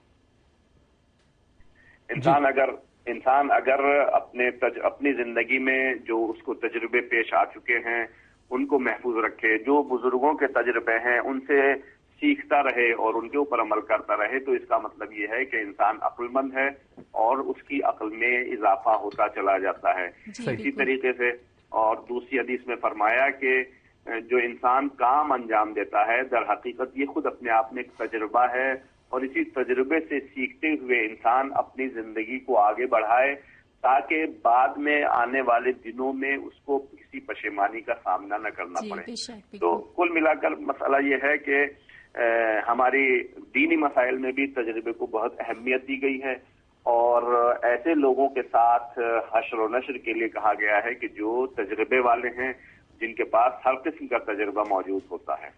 انسان اگر اپنی زندگی میں جو اس کو تجربے پیش آ چکے ہیں ان کو محفوظ رکھے، جو بزرگوں کے تجربے ہیں ان سے سیکھتا رہے اور ان کے اوپر عمل کرتا رہے، تو اس کا مطلب یہ ہے کہ انسان عقل مند ہے اور اس کی عقل میں اضافہ ہوتا چلا جاتا ہے. اسی طریقے سے اور دوسری حدیث میں فرمایا کہ جو انسان کام انجام دیتا ہے در حقیقت یہ خود اپنے آپ میں ایک تجربہ ہے، اور اسی تجربے سے سیکھتے ہوئے انسان اپنی زندگی کو آگے بڑھائے تاکہ بعد میں آنے والے دنوں میں اس کو کسی پشیمانی کا سامنا نہ کرنا پڑے. تو کل ملا کر مسئلہ یہ ہے کہ ہماری دینی مسائل میں بھی تجربے کو بہت اہمیت دی گئی ہے، اور ایسے لوگوں کے ساتھ حشر و نشر کے لیے کہا گیا ہے کہ جو تجربے والے ہیں، جن کے پاس ہر قسم کا تجربہ موجود ہوتا ہے.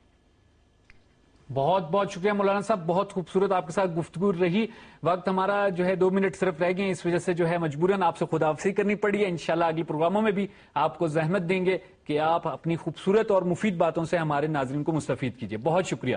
بہت بہت شکریہ مولانا صاحب، بہت خوبصورت آپ کے ساتھ گفتگو رہی. وقت ہمارا جو ہے 2 منٹ صرف رہ گئے ہیں، اس وجہ سے جو ہے مجبوراً آپ سے خداحافظی کرنی پڑی ہے. انشاءاللہ اگلی پروگراموں میں بھی آپ کو زحمت دیں گے کہ آپ اپنی خوبصورت اور مفید باتوں سے ہمارے ناظرین کو مستفید کیجیے. بہت شکریہ.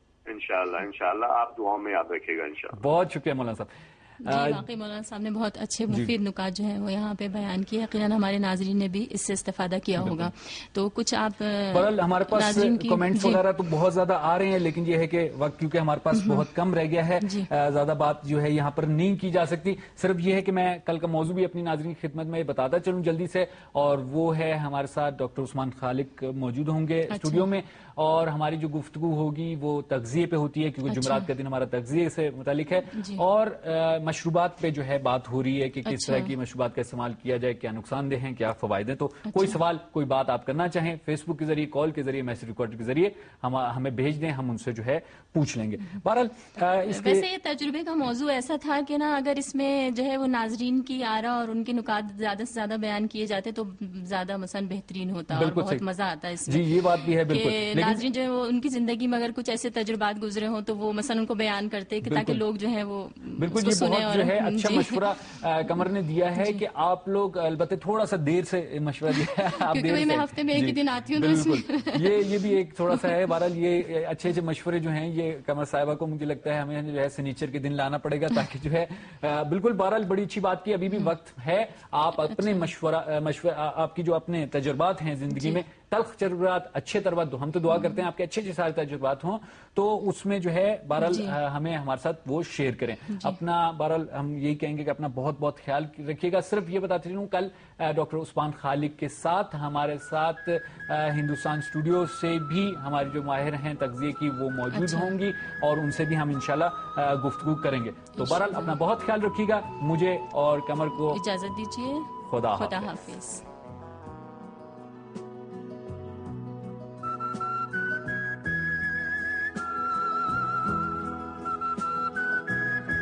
انشاءاللہ آپ دعاؤں میں یاد رکھیے گا انشاءاللہ. بہت شکریہ مولانا صاحب. جی واقعی مولانا صاحب نے بہت اچھے مفید نکات جو ہیں وہ یہاں پہ بیان کیے. یقیناً ہمارے ناظرین نے بھی اس سے استفادہ کیا ہوگا. تو کچھ آپ بہرحال ہمارے پاس کمنٹس وغیرہ تو بہت زیادہ آ رہے ہیں، لیکن یہ ہے کہ وقت کیونکہ ہمارے پاس بہت کم رہ گیا ہے، زیادہ بات جو ہے یہاں پر نہیں کی جا سکتی. صرف یہ ہے کہ میں کل کا موضوع بھی اپنی ناظرین کی خدمت میں بتاتا چلوں جلدی سے، اور وہ ہے ہمارے ساتھ ڈاکٹر عثمان خالق موجود ہوں گے اسٹوڈیو میں، اور ہماری جو گفتگو ہوگی وہ تغذیے پہ ہوتی ہے کیونکہ جمعرات کا دن ہمارا تغذیے سے متعلق ہے، اور مشروبات پہ جو ہے بات ہو رہی ہے کہ کس طرح کی مشروبات کا استعمال کیا جائے، کیا نقصان دہ ہیں، کیا فوائد ہیں. تو کوئی سوال کوئی بات آپ کرنا چاہیں فیس بک کے ذریعے، کال کے ذریعے، میسج ریکارڈر کے ذریعے ہمیں بھیج دیں، ہم ان سے جو ہے پوچھ لیں گے. بہرحال ویسے یہ تجربے کا موضوع ایسا تھا کہ نا اگر اس میں جو ہے وہ ناظرین کی آرا اور ان کے نکات زیادہ سے زیادہ بیان کیے جاتے تو زیادہ مثلا بہترین ہوتا اور بہت مزہ آتا ہے اس میں. جی یہ بات بھی ہے بالکل. ناظرین جو ہے وہ ان کی زندگی میں اگر کچھ ایسے تجربات گزرے ہوں تو وہ مثلا ان کو بیان کرتے کہ تاکہ لوگ جو ہے وہ بالکل. یہ بہت جو ہے اچھا مشورہ قمر نے دیا ہے کہ آپ لوگ البتہ تھوڑا سا دیر سے مشورہ دیا ہے. کیونکہ میں ہفتے میں ایک ہی دن آتی ہوں تو بالکل یہ بھی ایک تھوڑا سا ہے. بہرحال یہ اچھے اچھے مشورے جو ہیں یہ قمر صاحبہ کو مجھے لگتا ہے ہمیں جو ہے سنیچر کے دن لانا پڑے گا تاکہ جو ہے بالکل. بہرحال بڑی اچھی بات کی، ابھی بھی وقت ہے. آپ اپنے مشورہ آپ کی جو اپنے تجربات ہیں زندگی میں، تلخ تجربات، اچھے تجربات، ہم تو دعا کرتے ہیں آپ کے اچھے سارے تجربات ہوں، تو اس میں جو ہے بہرحال ہمیں ہمارے ساتھ وہ شیئر کریں. اپنا بہرحال ہم یہی کہیں گے کہ اپنا بہت بہت خیال رکھیے گا. صرف یہ بتاتے چلوں کل ڈاکٹر عثمان خالق کے ساتھ ہمارے ساتھ ہندوستان اسٹوڈیو سے بھی ہماری جو ماہر ہیں تغذیے کی وہ موجود ہوں گی، اور ان سے بھی ہم انشاءاللہ گفتگو کریں گے. تو بہرحال اپنا بہت خیال رکھیے گا. مجھے اور قمر کو اجازت دیجیے. خدا حافظ.